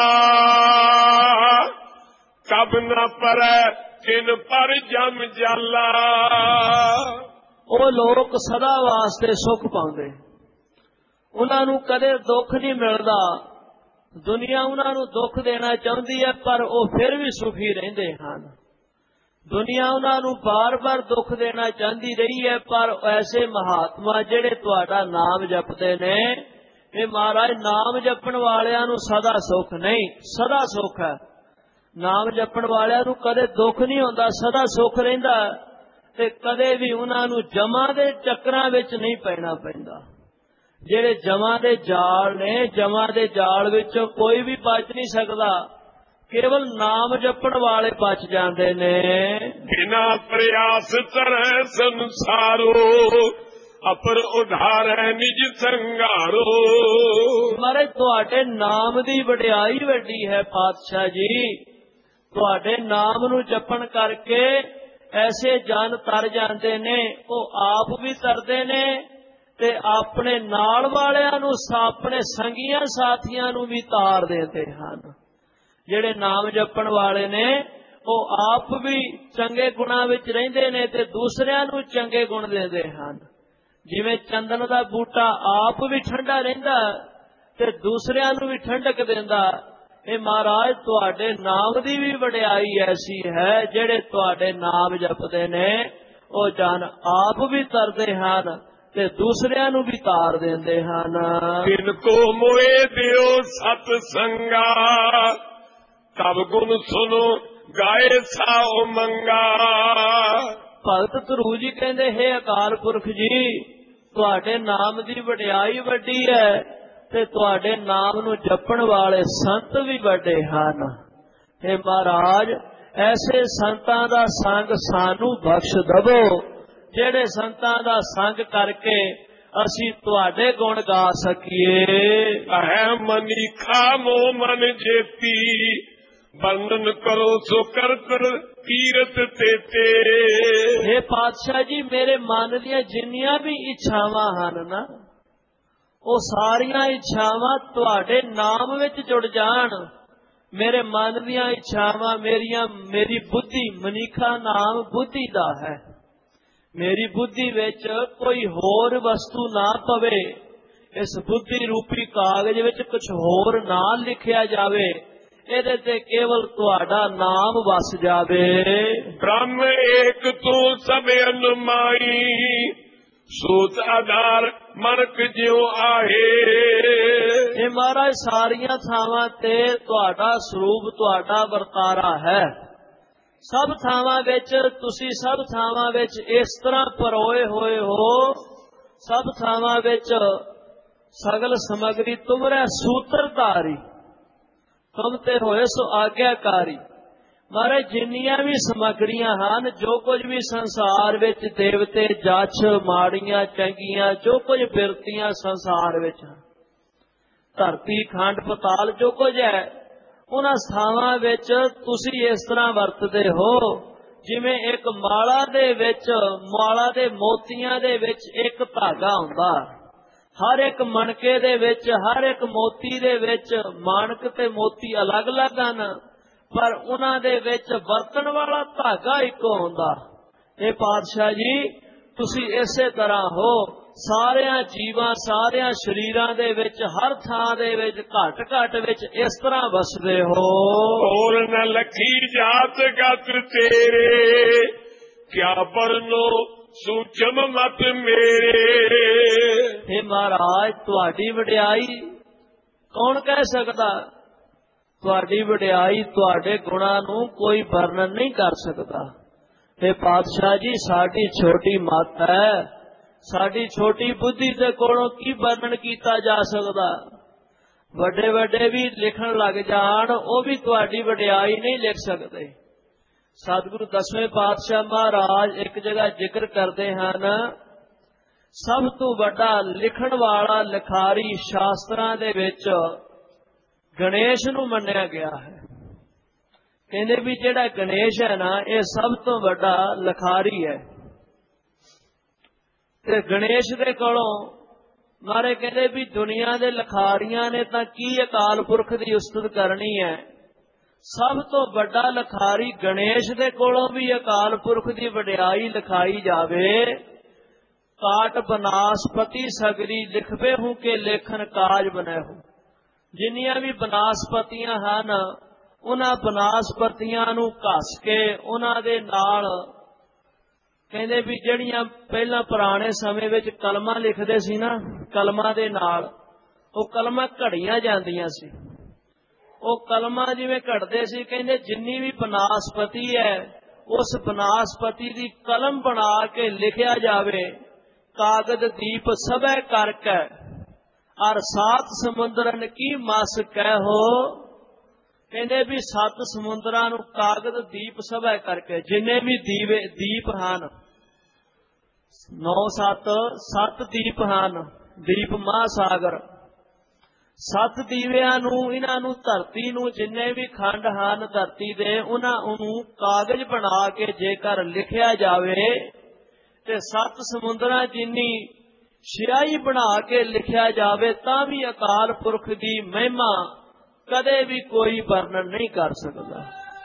ਕਬ ਨਾ ਪਰੈ ਤਿਨ ਪਰ ਜਮ ਜਾਲਾ। ਉਹ ਲੋਕ ਸਦਾ ਵਾਸਤੇ ਸੁਖ ਪਾਉਂਦੇ, ਉਹਨਾਂ ਨੂੰ ਕਦੇ ਦੁੱਖ ਨਹੀਂ ਮਿਲਦਾ। ਦੁਨੀਆ ਉਹਨਾਂ ਨੂੰ ਦੁੱਖ ਦੇਣਾ ਚਾਹੁੰਦੀ ਹੈ, ਪਰ ਉਹ ਫਿਰ ਵੀ ਸੁਖੀ ਰਹਿੰਦੇ ਹਨ। ਦੁਨੀਆ ਉਹਨਾਂ ਨੂੰ ਬਾਰ-ਬਾਰ ਦੁੱਖ ਦੇਣਾ ਚਾਹੁੰਦੀ ਰਹੀ ਹੈ, ਪਰ ਐਸੇ ਮਹਾਤਮਾ ਜਿਹੜੇ ਤੁਹਾਡਾ ਨਾਮ ਜਪਦੇ ਨੇ, ਇਹ ਮਹਾਰਾਜ, ਨਾਮ ਜਪਣ ਵਾਲਿਆਂ ਨੂੰ ਸਦਾ ਸੁਖ ਨਹੀਂ, ਸਦਾ ਸੁਖ ਹੈ। ਨਾਮ ਜਪਣ ਵਾਲਿਆਂ ਨੂੰ ਕਦੇ ਦੁੱਖ ਨਹੀਂ ਹੁੰਦਾ, ਸਦਾ ਸੁਖ ਰਹਿੰਦਾ, ਤੇ ਕਦੇ ਵੀ ਉਹਨਾਂ ਨੂੰ ਜਮਾਂ ਦੇ ਚੱਕਰਾਂ ਵਿੱਚ ਨਹੀਂ ਪੈਣਾ ਪੈਂਦਾ। ਜਿਹੜੇ ਜਮਾਂ ਦੇ ਜਾਲ ਨੇ, ਜਮਾਂ ਦੇ ਜਾਲ ਵਿੱਚੋਂ ਕੋਈ ਵੀ ਬਚ ਨਹੀਂ ਸਕਦਾ, ਕੇਵਲ ਨਾਮ ਜਪਣ ਵਾਲੇ ਬਚ ਜਾਂਦੇ ਨੇ। ਬਿਨਾ ਪ੍ਰਯਾਸ ਤਰੈ ਸੰਸਾਰੋ, ਅਪਰ ਉਧਾਰੈ ਨਿਜ ਸੰਘਾਰੋ। ਮਹਾਰਾਜ, ਤੁਹਾਡੇ ਨਾਮ ਦੀ ਵਡਿਆਈ ਵੱਡੀ ਹੈ ਪਾਤਸ਼ਾਹ ਜੀ। ਤੁਹਾਡੇ ਨਾਮ ਨੂੰ ਜਪਣ ਕਰਕੇ ਐਸੇ ਜਨ ਤਰ ਜਾਂਦੇ ਨੇ, ਉਹ ਆਪ ਵੀ ਤਰਦੇ ਨੇ ਤੇ ਆਪਣੇ ਨਾਲ ਵਾਲਿਆਂ ਨੂੰ, ਆਪਣੇ ਸੰਗੀਆਂ ਸਾਥੀਆਂ ਨੂੰ ਵੀ ਤਾਰ ਦਿੰਦੇ ਹਨ। ਜਿਹੜੇ ਨਾਮ ਜਪਣ ਵਾਲੇ ਨੇ, ਉਹ ਆਪ ਵੀ ਚੰਗੇ ਗੁਣਾਂ ਵਿੱਚ ਰਹਿੰਦੇ ਨੇ ਤੇ ਦੂਸਰਿਆਂ ਨੂੰ ਚੰਗੇ ਗੁਣ ਦਿੰਦੇ ਹਨ। ਜਿਵੇਂ ਚੰਦਨ ਦਾ ਬੂਟਾ ਆਪ ਵੀ ਠੰਡਾ ਰਹਿੰਦਾ ਤੇ ਦੂਸਰਿਆਂ ਨੂੰ ਵੀ ਠੰਡਕ ਦਿੰਦਾ, ਇਹ ਮਹਾਰਾਜ, ਤੁਹਾਡੇ ਨਾਮ ਦੀ ਵੀ ਵਡਿਆਈ ਐਸੀ ਹੈ। ਜਿਹੜੇ ਤੁਹਾਡੇ ਨਾਮ ਜਪਦੇ ਨੇ, ਉਹ ਜਨ ਆਪ ਵੀ ਤਰਦੇ ਹਨ ਤੇ ਦੂਸਰਿਆਂ ਨੂੰ ਵੀ ਤਾਰ ਦਿੰਦੇ ਹਨ। ਤਿਨ ਕੋ ਮੋਏ ਦਿਓ ਸਤ ਸੰਗਾ, ਤਬ ਗੁਣ ਸੁਨੋ ਗਾਏ ਸਾਉ ਮੰਗਾ। ਭਗਤ ਧਰੂ ਜੀ ਕਹਿੰਦੇ, ਹੈ ਅਕਾਲ ਪੁਰਖ ਜੀ, ਤੁਹਾਡੇ ਨਾਮ ਦੀ ਵਡਿਆਈ ਵੱਡੀ ਹੈ ਤੇ ਤੁਹਾਡੇ ਨਾਮ ਨੂੰ ਜਪਣ ਵਾਲੇ ਸੰਤ ਵੀ ਵੱਡੇ ਹਨ। हे ਮਹਾਰਾਜ, ਐਸੇ ਸੰਤਾਂ ਦਾ ਸੰਗ ਸਾਨੂੰ ਬਖਸ਼ ਦਵੋ, ਜਿਹੜੇ ਸੰਤਾਂ ਦਾ ਸੰਗ ਕਰਕੇ ਅਸੀਂ ਤੁਹਾਡੇ ਗੁਣ ਗਾ ਸਕੀਏ। ਹੈ ਮਨੀਖਾ ਮੋ ਮਨ ਜੇਤੀ, ਬੰਦਨ ਕਰੋ ਸੋ ਕਰਤਰ ਕੀਰਤ ਤੇਤੇ। हे ਪਾਤਸ਼ਾਹ ਜੀ, ਮੇਰੇ ਮਨ ਦੀਆਂ ਜਿੰਨੀਆਂ ਵੀ ਇੱਛਾਵਾਂ ਹਨ ਨਾ, ਉਹ ਸਾਰੀਆਂ ਇੱਛਾਵਾਂ ਤੁਹਾਡੇ ਨਾਮ ਵਿੱਚ ਜੁੜ ਜਾਣ। ਮੇਰੇ ਮਨ ਦੀਆਂ ਇੱਛਾਵਾਂ, ਮੇਰੀਆਂ ਮੇਰੀ ਬੁੱਧੀ, ਮਨੀਖਾ ਨਾਮ ਬੁੱਧੀ ਦਾ ਹੈ, ਮੇਰੀ ਬੁੱਧੀ ਵਿੱਚ ਕੋਈ ਹੋਰ ਵਸਤੂ ਨਾ ਪਵੇ, ਇਸ ਬੁੱਧੀ ਰੂਪੀ ਕਾਗਜ਼ ਵਿੱਚ ਕੁਝ ਹੋਰ ਨਾ ਲਿਖਿਆ ਜਾਵੇ, ਇਹਦੇ ਤੇ ਕੇਵਲ ਤੁਹਾਡਾ ਨਾਮ ਵਸ ਜਾਵੇ। ਬ੍ਰਹਮ ਏਕ ਤੂੰ ਸਭ ਅਨੁਮਾਈ, ਸੋਚ ਆਧਾਰ ਮਨਕ ਜਿਉ ਆਹੇ। ਇਹ ਮਹਾਰਾਜ, ਸਾਰੀਆਂ ਥਾਵਾਂ ਤੇ ਤੁਹਾਡਾ ਸਰੂਪ, ਤੁਹਾਡਾ ਵਰਤਾਰਾ ਹੈ। ਸਭ ਥਾਵਾਂ ਵਿੱਚ ਤੁਸੀਂ, ਸਭ ਥਾਵਾਂ ਵਿੱਚ ਇਸ ਤਰ੍ਹਾਂ ਪਰੋਏ ਹੋਏ ਹੋ। ਸਭ ਥਾਵਾਂ ਵਿੱਚ ਸਗਲ ਸਮਗਰੀ ਤੁਮਰੇ ਸੂਤਰਧਾਰੀ, ਤੁਮ ਤੇ ਹੋਏ ਸੋ ਆਗਿਆਕਾਰੀ। ਮਹਾਰਾਜ ਜਿੰਨੀਆਂ ਵੀ ਸਮੱਗਰੀਆਂ ਹਨ, ਜੋ ਕੁਝ ਵੀ ਸੰਸਾਰ ਵਿੱਚ ਦੇਵਤੇ ਜੱਛ ਮਾੜੀਆਂ ਚੰਗੀਆਂ ਜੋ ਕੁਝ ਬਿਰਤੀਆਂ ਸੰਸਾਰ ਵਿੱਚ, ਧਰਤੀ ਖੰਡ ਪਤਾਲ ਜੋ ਕੁਝ ਹੈ, ਉਹਨਾਂ ਸਥਾਵਾਂ ਵਿੱਚ ਤੁਸੀਂ ਇਸ ਤਰ੍ਹਾਂ ਵਰਤਦੇ ਹੋ ਜਿਵੇਂ ਇੱਕ ਮਾਲਾ ਦੇ ਵਿੱਚ, ਮਾਲਾ ਦੇ ਮੋਤੀਆਂ ਦੇ ਵਿੱਚ ਇੱਕ ਧਾਗਾ ਹੁੰਦਾ। ਹਰ ਇੱਕ ਮਣਕੇ ਦੇ ਵਿੱਚ, ਹਰ ਇੱਕ ਮੋਤੀ ਦੇ ਵਿੱਚ, ਮਾਣਕ ਤੇ ਮੋਤੀ ਅਲੱਗ-ਅਲੱਗ ਹਨ, ਪਰ ਉਹਨਾਂ ਦੇ ਵਿੱਚ ਵਰਤਣ ਵਾਲਾ ਧਾਗਾ ਇੱਕੋ ਹੁੰਦਾ। ਇਹ ਪਾਤਸ਼ਾਹ ਜੀ ਤੁਸੀਂ ਇਸੇ ਤਰ੍ਹਾਂ ਹੋ, ਸਾਰਿਆਂ ਜੀਵਾਂ ਸਾਰਿਆਂ ਸਰੀਰਾਂ ਦੇ ਵਿੱਚ ਹਰ ਥਾਂ ਦੇ ਵਿੱਚ ਘਟ ਘਟ ਵਿੱਚ ਇਸ ਤਰ੍ਹਾਂ ਵਸਦੇ ਹੋ। ਹੋਰ ਨ ਲਖੀ ਜਾਤ ਗਾਤਰ ਤੇਰੇ, ਕਿਆ ਬਰਨੋ ਸੂਚਮ ਮਤ ਮੇਰੇ। हे ਮਹਾਰਾਜ ਤੁਹਾਡੀ ਵਡਿਆਈ ਕੌਣ ਕਹਿ ਸਕਦਾ? ਤੁਹਾਡੀ ਵਡਿਆਈ ਤੁਹਾਡੇ ਗੁਣਾਂ ਨੂੰ ਕੋਈ ਵਰਣਨ ਨਹੀਂ ਕਰ ਸਕਦਾ। हे ਪਾਤਸ਼ਾਹ ਜੀ ਸਾਡੀ ਛੋਟੀ ਮੱਤ ਹੈ, ਸਾਡੀ ਛੋਟੀ ਬੁੱਧੀ ਦੇ ਕੋਲੋਂ ਕੀ ਵਰਣਨ ਕੀਤਾ ਜਾ ਸਕਦਾ? ਵੱਡੇ ਵੱਡੇ ਵੀ ਲਿਖਣ ਲੱਗ ਜਾਣ ਉਹ ਵੀ ਤੁਹਾਡੀ ਵਡਿਆਈ ਨਹੀਂ ਲਿਖ ਸਕਦੇ। ਸਤਿਗੁਰੂ ਦਸਵੇਂ ਪਾਤਸ਼ਾਹ ਮਹਾਰਾਜ ਇੱਕ ਜਗ੍ਹਾ ਜ਼ਿਕਰ ਕਰਦੇ ਹਨ, ਸਭ ਤੋਂ ਵੱਡਾ ਲਿਖਣ ਵਾਲਾ ਲਿਖਾਰੀ ਸ਼ਾਸਤਰਾਂ ਦੇ ਵਿੱਚ ਗਣੇਸ਼ ਨੂੰ ਮੰਨਿਆ ਗਿਆ ਹੈ। ਕਹਿੰਦੇ ਵੀ ਜਿਹੜਾ ਗਣੇਸ਼ ਹੈ ਨਾ, ਇਹ ਸਭ ਤੋਂ ਵੱਡਾ ਲਿਖਾਰੀ ਹੈ। ਤੇ ਗਣੇਸ਼ ਦੇ ਕੋਲੋਂ ਮਾਰੇ ਕਹਿੰਦੇ ਵੀ ਦੁਨੀਆ ਦੇ ਲਿਖਾਰੀਆਂ ਨੇ ਤਾਂ ਕੀ ਅਕਾਲ ਪੁਰਖ ਦੀ ਉਸਤਤ ਕਰਨੀ ਹੈ। ਸਭ ਤੋਂ ਵੱਡਾ ਲਿਖਾਰੀ ਗਣੇਸ਼ ਦੇ ਕੋਲੋਂ ਵੀ ਅਕਾਲ ਪੁਰਖ ਦੀ ਵਡਿਆਈ ਲਿਖਾਈ ਜਾਵੇ। ਕਾਟ ਬਨਾਸਪਤੀ ਸਗਰੀ ਲਿਖਵੇ ਹੂੰ ਕੇ ਲੇਖਨ ਕਾਜ ਬਨੈ ਹੋ। ਜਿੰਨੀਆਂ ਵੀ ਬਨਾਸਪਤੀਆਂ ਹਨ ਉਹਨਾਂ ਬਨਾਸਪਤੀਆਂ ਨੂੰ ਘਸ ਕੇ ਉਹਨਾਂ ਦੇ ਨਾਲ ਕਹਿੰਦੇ ਵੀ ਜਿਹੜੀਆਂ ਪਹਿਲਾਂ ਪੁਰਾਣੇ ਸਮੇਂ ਵਿੱਚ ਕਲਮਾਂ ਲਿਖਦੇ ਸੀ ਨਾ, ਕਲਮਾਂ ਦੇ ਨਾਲ ਉਹ ਕਲਮਾਂ ਘੜੀਆਂ ਜਾਂਦੀਆਂ ਸੀ। ਉਹ ਕਲਮਾਂ ਜਿਵੇਂ ਘੜਦੇ ਸੀ, ਕਹਿੰਦੇ ਜਿੰਨੀ ਵੀ ਬਨਾਸਪਤੀ ਹੈ ਉਸ ਬਨਾਸਪਤੀ ਦੀ ਕਲਮ ਬਣਾ ਕੇ ਲਿਖਿਆ ਜਾਵੇ। ਕਾਗਦ ਦੀਪ ਸਭੈ ਕਰਕੇ ਅਰ ਸਾਤ ਸਮੁੰਦਰਨ ਕੀ ਮਸ ਕਹਿ। ਕਹਿੰਦੇ ਵੀ ਸੱਤ ਸਮੁੰਦਰਾਂ ਨੂੰ ਕਾਗਦ ਦੀਪ ਸਭੈ ਕਰਕੇ, ਜਿੰਨੇ ਵੀ ਦੀਵੇ ਦੀਪ ਹਨ, ਨੌ ਸੱਤ ਸੱਤ ਦੀਪ ਹਨ, ਦੀਪ ਮਹਾਸਾਗਰ, ਸੱਤ ਦੀਵਿਆਂ ਨੂੰ, ਇਹਨਾਂ ਨੂੰ ਧਰਤੀ ਨੂੰ, ਜਿੰਨੇ ਵੀ ਖੰਡ ਹਨ ਧਰਤੀ ਦੇ, ਉਹਨਾਂ ਨੂੰ ਕਾਗਜ਼ ਬਣਾ ਕੇ ਜੇਕਰ ਲਿਖਿਆ ਜਾਵੇ ਤੇ ਸੱਤ ਸਮੁੰਦਰਾਂ ਜਿੰਨੀ ਸਿਆਹੀ ਬਣਾ ਕੇ ਲਿਖਿਆ ਜਾਵੇ ਤਾਂ ਵੀ ਅਕਾਲ ਪੁਰਖ ਦੀ ਮਹਿਮਾ ਕਦੇ ਵੀ ਕੋਈ ਵਰਣਨ ਨਹੀਂ ਕਰ ਸਕਦਾ।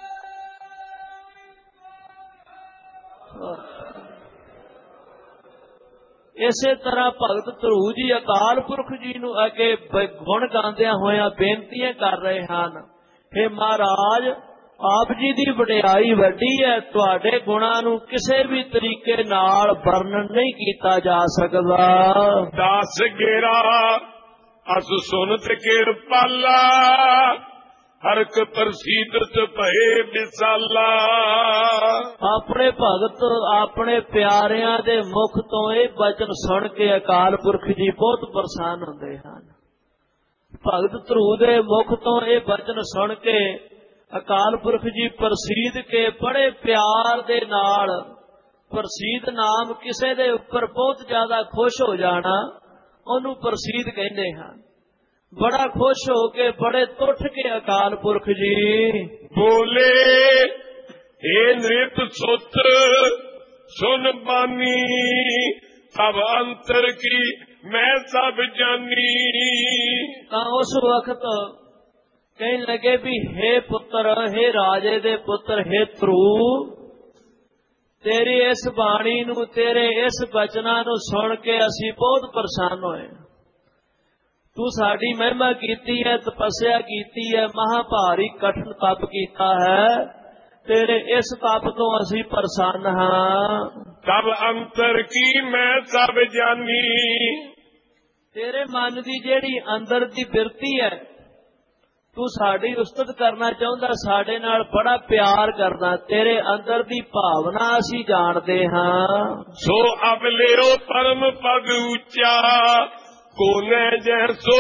ਇਸੇ ਤਰ੍ਹਾਂ ਭਗਤ ਧਰੂ ਜੀ ਅਕਾਲ ਪੁਰਖ ਜੀ ਨੂੰ ਅੱਗੇ ਗੁਣ ਗਾਉਂਦਿਆਂ ਹੋਇਆਂ ਬੇਨਤੀਆਂ ਕਰ ਰਹੇ ਹਨ, हे ਮਹਾਰਾਜ ਆਪ ਜੀ ਦੀ ਵਡਿਆਈ ਵੱਡੀ ਹੈ, ਤੁਹਾਡੇ ਗੁਣਾਂ ਨੂੰ ਕਿਸੇ ਵੀ ਤਰੀਕੇ ਨਾਲ ਵਰਣਨ ਨਹੀਂ ਕੀਤਾ ਜਾ ਸਕਦਾ। ਦਾਸ ਗੇਰਾ ਅਸ ਸੁਨਤ ਕਿਰਪਾਲਾ, ਹਰਕ ਪ੍ਰਸੀਦਤ ਭਏ ਵਿਸਾਲਾ। ਆਪਣੇ ਭਗਤ ਆਪਣੇ ਪਿਆਰਿਆਂ ਦੇ ਮੁਖ ਤੋਂ ਇਹ ਬਚਨ ਸੁਣ ਕੇ ਅਕਾਲ ਪੁਰਖ ਜੀ ਬਹੁਤ ਪ੍ਰਸੰਨ ਹੁੰਦੇ ਹਨ। ਭਗਤ ਧਰੂ ਦੇ ਮੁਖ ਤੋਂ ਇਹ ਬਚਨ ਸੁਣ ਕੇ ਅਕਾਲ ਪੁਰਖ ਜੀ ਪ੍ਰਸੀਦ ਕੇ ਬੜੇ ਪਿਆਰ ਦੇ ਨਾਲ, ਪ੍ਰਸੀਦ ਨਾਮ ਕਿਸੇ ਦੇ ਉੱਪਰ ਬਹੁਤ ਜ਼ਿਆਦਾ ਖੁਸ਼ ਹੋ ਜਾਣਾ ਉਹਨੂੰ ਪ੍ਰਸੀਦ ਕਹਿੰਦੇ ਹਨ। ਬੜਾ ਖੁਸ਼ ਹੋ ਕੇ ਬੜੇ ਟੁੱਟ ਕੇ ਅਕਾਲ ਪੁਰਖ ਜੀ ਬੋਲੇ, हे ਨ੍ਰਿਤ ਸੁਤ ਸੁਨ ਬਾਨੀ, ਸਭ ਅੰਤਰ ਕੀ ਮੈਂ ਸਭ ਜਾਨੀ। ਤਾਂ ਉਸ ਵਕਤ ਕਹਿਣ ਲੱਗੇ ਵੀ हे ਪੁੱਤਰ, हे ਰਾਜੇ ਦੇ ਪੁੱਤਰ, हे ਧਰੂ, ਤੇਰੀ ਇਸ ਬਾਣੀ ਨੂੰ, ਤੇਰੇ ਇਸ ਬਚਨਾਂ ਨੂੰ ਸੁਣ ਕੇ ਅਸੀਂ ਬਹੁਤ ਪ੍ਰਸੰਨ ਹੋਏ। ਤੂੰ ਸਾਡੀ ਮਹਿਮਾ ਕੀਤੀ ਹੈ, ਤਪੱਸਿਆ ਕੀਤੀ ਹੈ, ਮਹਾਭਾਰੀ ਕਠਿਨ ਤਪ ਕੀਤਾ ਹੈ, ਤੇਰੇ ਇਸ ਤਪ ਤੋਂ ਅਸੀਂ ਪ੍ਰਸੰਨ ਹਾਂ। ਸਭ ਅੰਤਰ ਕੀ ਮੈਂ ਸਭ ਜਾਨੀ। ਤੇਰੇ ਮਨ ਦੀ ਜਿਹੜੀ ਅੰਦਰ ਦੀ ਬਿਰਤੀ ਹੈ, ਤੂੰ ਸਾਡੀ ਉਸਤਤ ਕਰਨਾ ਚਾਹੁੰਦਾ, ਸਾਡੇ ਨਾਲ ਬੜਾ ਪਿਆਰ ਕਰਦਾ, ਤੇਰੇ ਅੰਦਰ ਦੀ ਭਾਵਨਾ ਅਸੀਂ ਜਾਣਦੇ ਹਾਂ। ਸੋ ਅਬ ਲਿਓ ਪਰਮ ਪਦ ਉੱਚਾ, ਕੋਨੇ ਜੈ ਸੁਰ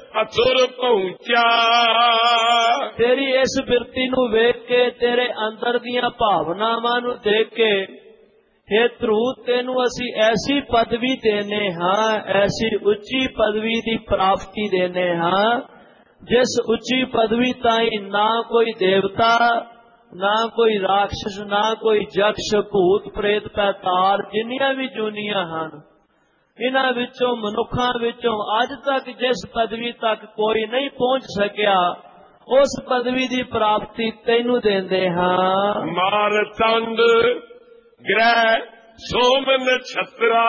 ਅਸੁਰ ਪਹੁੰਚਾ। ਤੇਰੀ ਇਸ ਬਿਰਤੀ ਨੂੰ ਵੇਖ ਕੇ, ਤੇਰੇ ਅੰਦਰ ਦੀਆਂ ਭਾਵਨਾਵਾਂ ਨੂੰ ਦੇਖ ਕੇ, हे ਧਰੂ ਤੈਨੂੰ ਅਸੀਂ ਐਸੀ ਪਦਵੀ ਦੇਨੇ ਹਾਂ, ਐਸੀ ਉੱਚੀ ਪਦਵੀ ਦੀ ਪ੍ਰਾਪਤੀ ਦੇਨੇ ਹਾਂ, ਜਿਸ ਉੱਚੀ ਪਦਵੀ ਤਾਈ ਨਾ ਕੋਈ ਦੇਵਤਾ, ਨਾ ਕੋਈ ਰਾਖਸ਼, ਨਾ ਕੋਈ ਯਕਸ਼, ਭੂਤ ਪ੍ਰੇਤ, ਪੈਤਾਲ, ਜਿੰਨੀਆਂ ਵੀ ਜੂਨੀਆਂ ਹਨ, ਇਹਨਾਂ ਵਿੱਚੋਂ ਮਨੁੱਖਾਂ ਵਿੱਚੋਂ ਅੱਜ ਤੱਕ ਜਿਸ ਪਦਵੀ ਤੱਕ ਕੋਈ ਨਹੀਂ ਪਹੁੰਚ ਸਕਿਆ, ਉਸ ਪਦਵੀ ਦੀ ਪ੍ਰਾਪਤੀ ਤੈਨੂੰ ਦਿੰਦੇ ਹਾਂ। ਮਾਰ ਤੰਦ ਗ੍ਰਹਿ ਸੋਮ ਨਛਤਰਾ,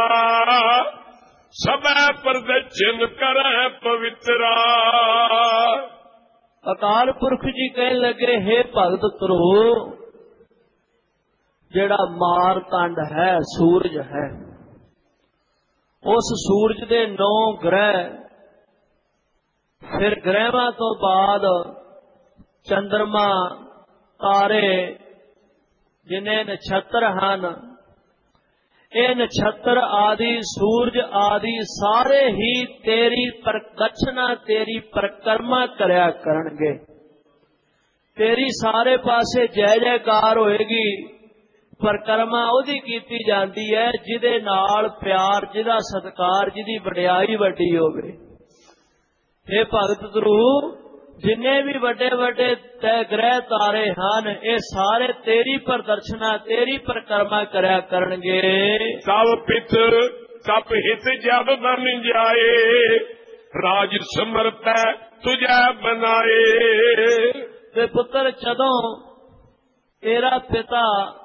ਸਭੈ ਪ੍ਰਦਰਸ਼ਨ ਕਰੈ ਪਵਿੱਤਰਾ। ਅਕਾਲ ਪੁਰਖ ਜੀ ਕਹਿਣ ਲੱਗੇ, हे ਭਗਤ ਧਰੂ, ਜਿਹੜਾ ਮਾਰਤੰਡ ਹੈ, ਸੂਰਜ ਹੈ, ਉਸ ਸੂਰਜ ਦੇ ਨੌ ਗ੍ਰਹਿ, ਫਿਰ ਗ੍ਰਹਿਾਂ ਤੋਂ ਬਾਅਦ ਚੰਦਰਮਾ, ਤਾਰੇ, ਜਿਨੇ ਨਛੱਤਰ ਹਨ, ਇਹ ਨਛੱਤਰ ਆਦਿ, ਸੂਰਜ ਆਦਿ ਸਾਰੇ ਹੀ ਤੇਰੀ ਪ੍ਰਦਕਸ਼ਨਾ, ਤੇਰੀ ਪਰਿਕਰਮਾ ਕਰਿਆ ਕਰਨਗੇ। ਤੇਰੀ ਸਾਰੇ ਪਾਸੇ ਜੈ ਜੈਕਾਰ ਹੋਏਗੀ। ਪਰਿਕਰਮਾ ਉਹਦੀ ਕੀਤੀ ਜਾਂਦੀ ਹੈ ਜਿਹਦੇ ਨਾਲ ਪਿਆਰ, ਜਿਹਦਾ ਸਤਿਕਾਰ, ਜਿਹਦੀ ਵਡਿਆਈ ਵੱਡੀ ਹੋਵੇ। ਇਹ ਭਗਤ ਧਰੂ, ਜਿੰਨੇ ਵੀ ਵੱਡੇ ਵੱਡੇ ਤੈ ਗ੍ਰਹਿ ਤਾਰੇ ਹਨ, ਇਹ ਸਾਰੇ ਤੇਰੀ ਪ੍ਰਦਰਸ਼ਨਾ, ਤੇਰੀ ਪਰਿਕਰਮਾ ਕਰਿਆ ਕਰਨਗੇ। ਸਭ ਪਿਤ ਸਭ ਹਿਤ ਜਬ ਬਨ ਜਾਏ, ਰਾਜ ਸਮਰਪੈ ਤੁਝੈ ਬਨਾਏ। ਤੇ ਪੁੱਤਰ, ਜਦੋਂ ਤੇਰਾ ਪਿਤਾ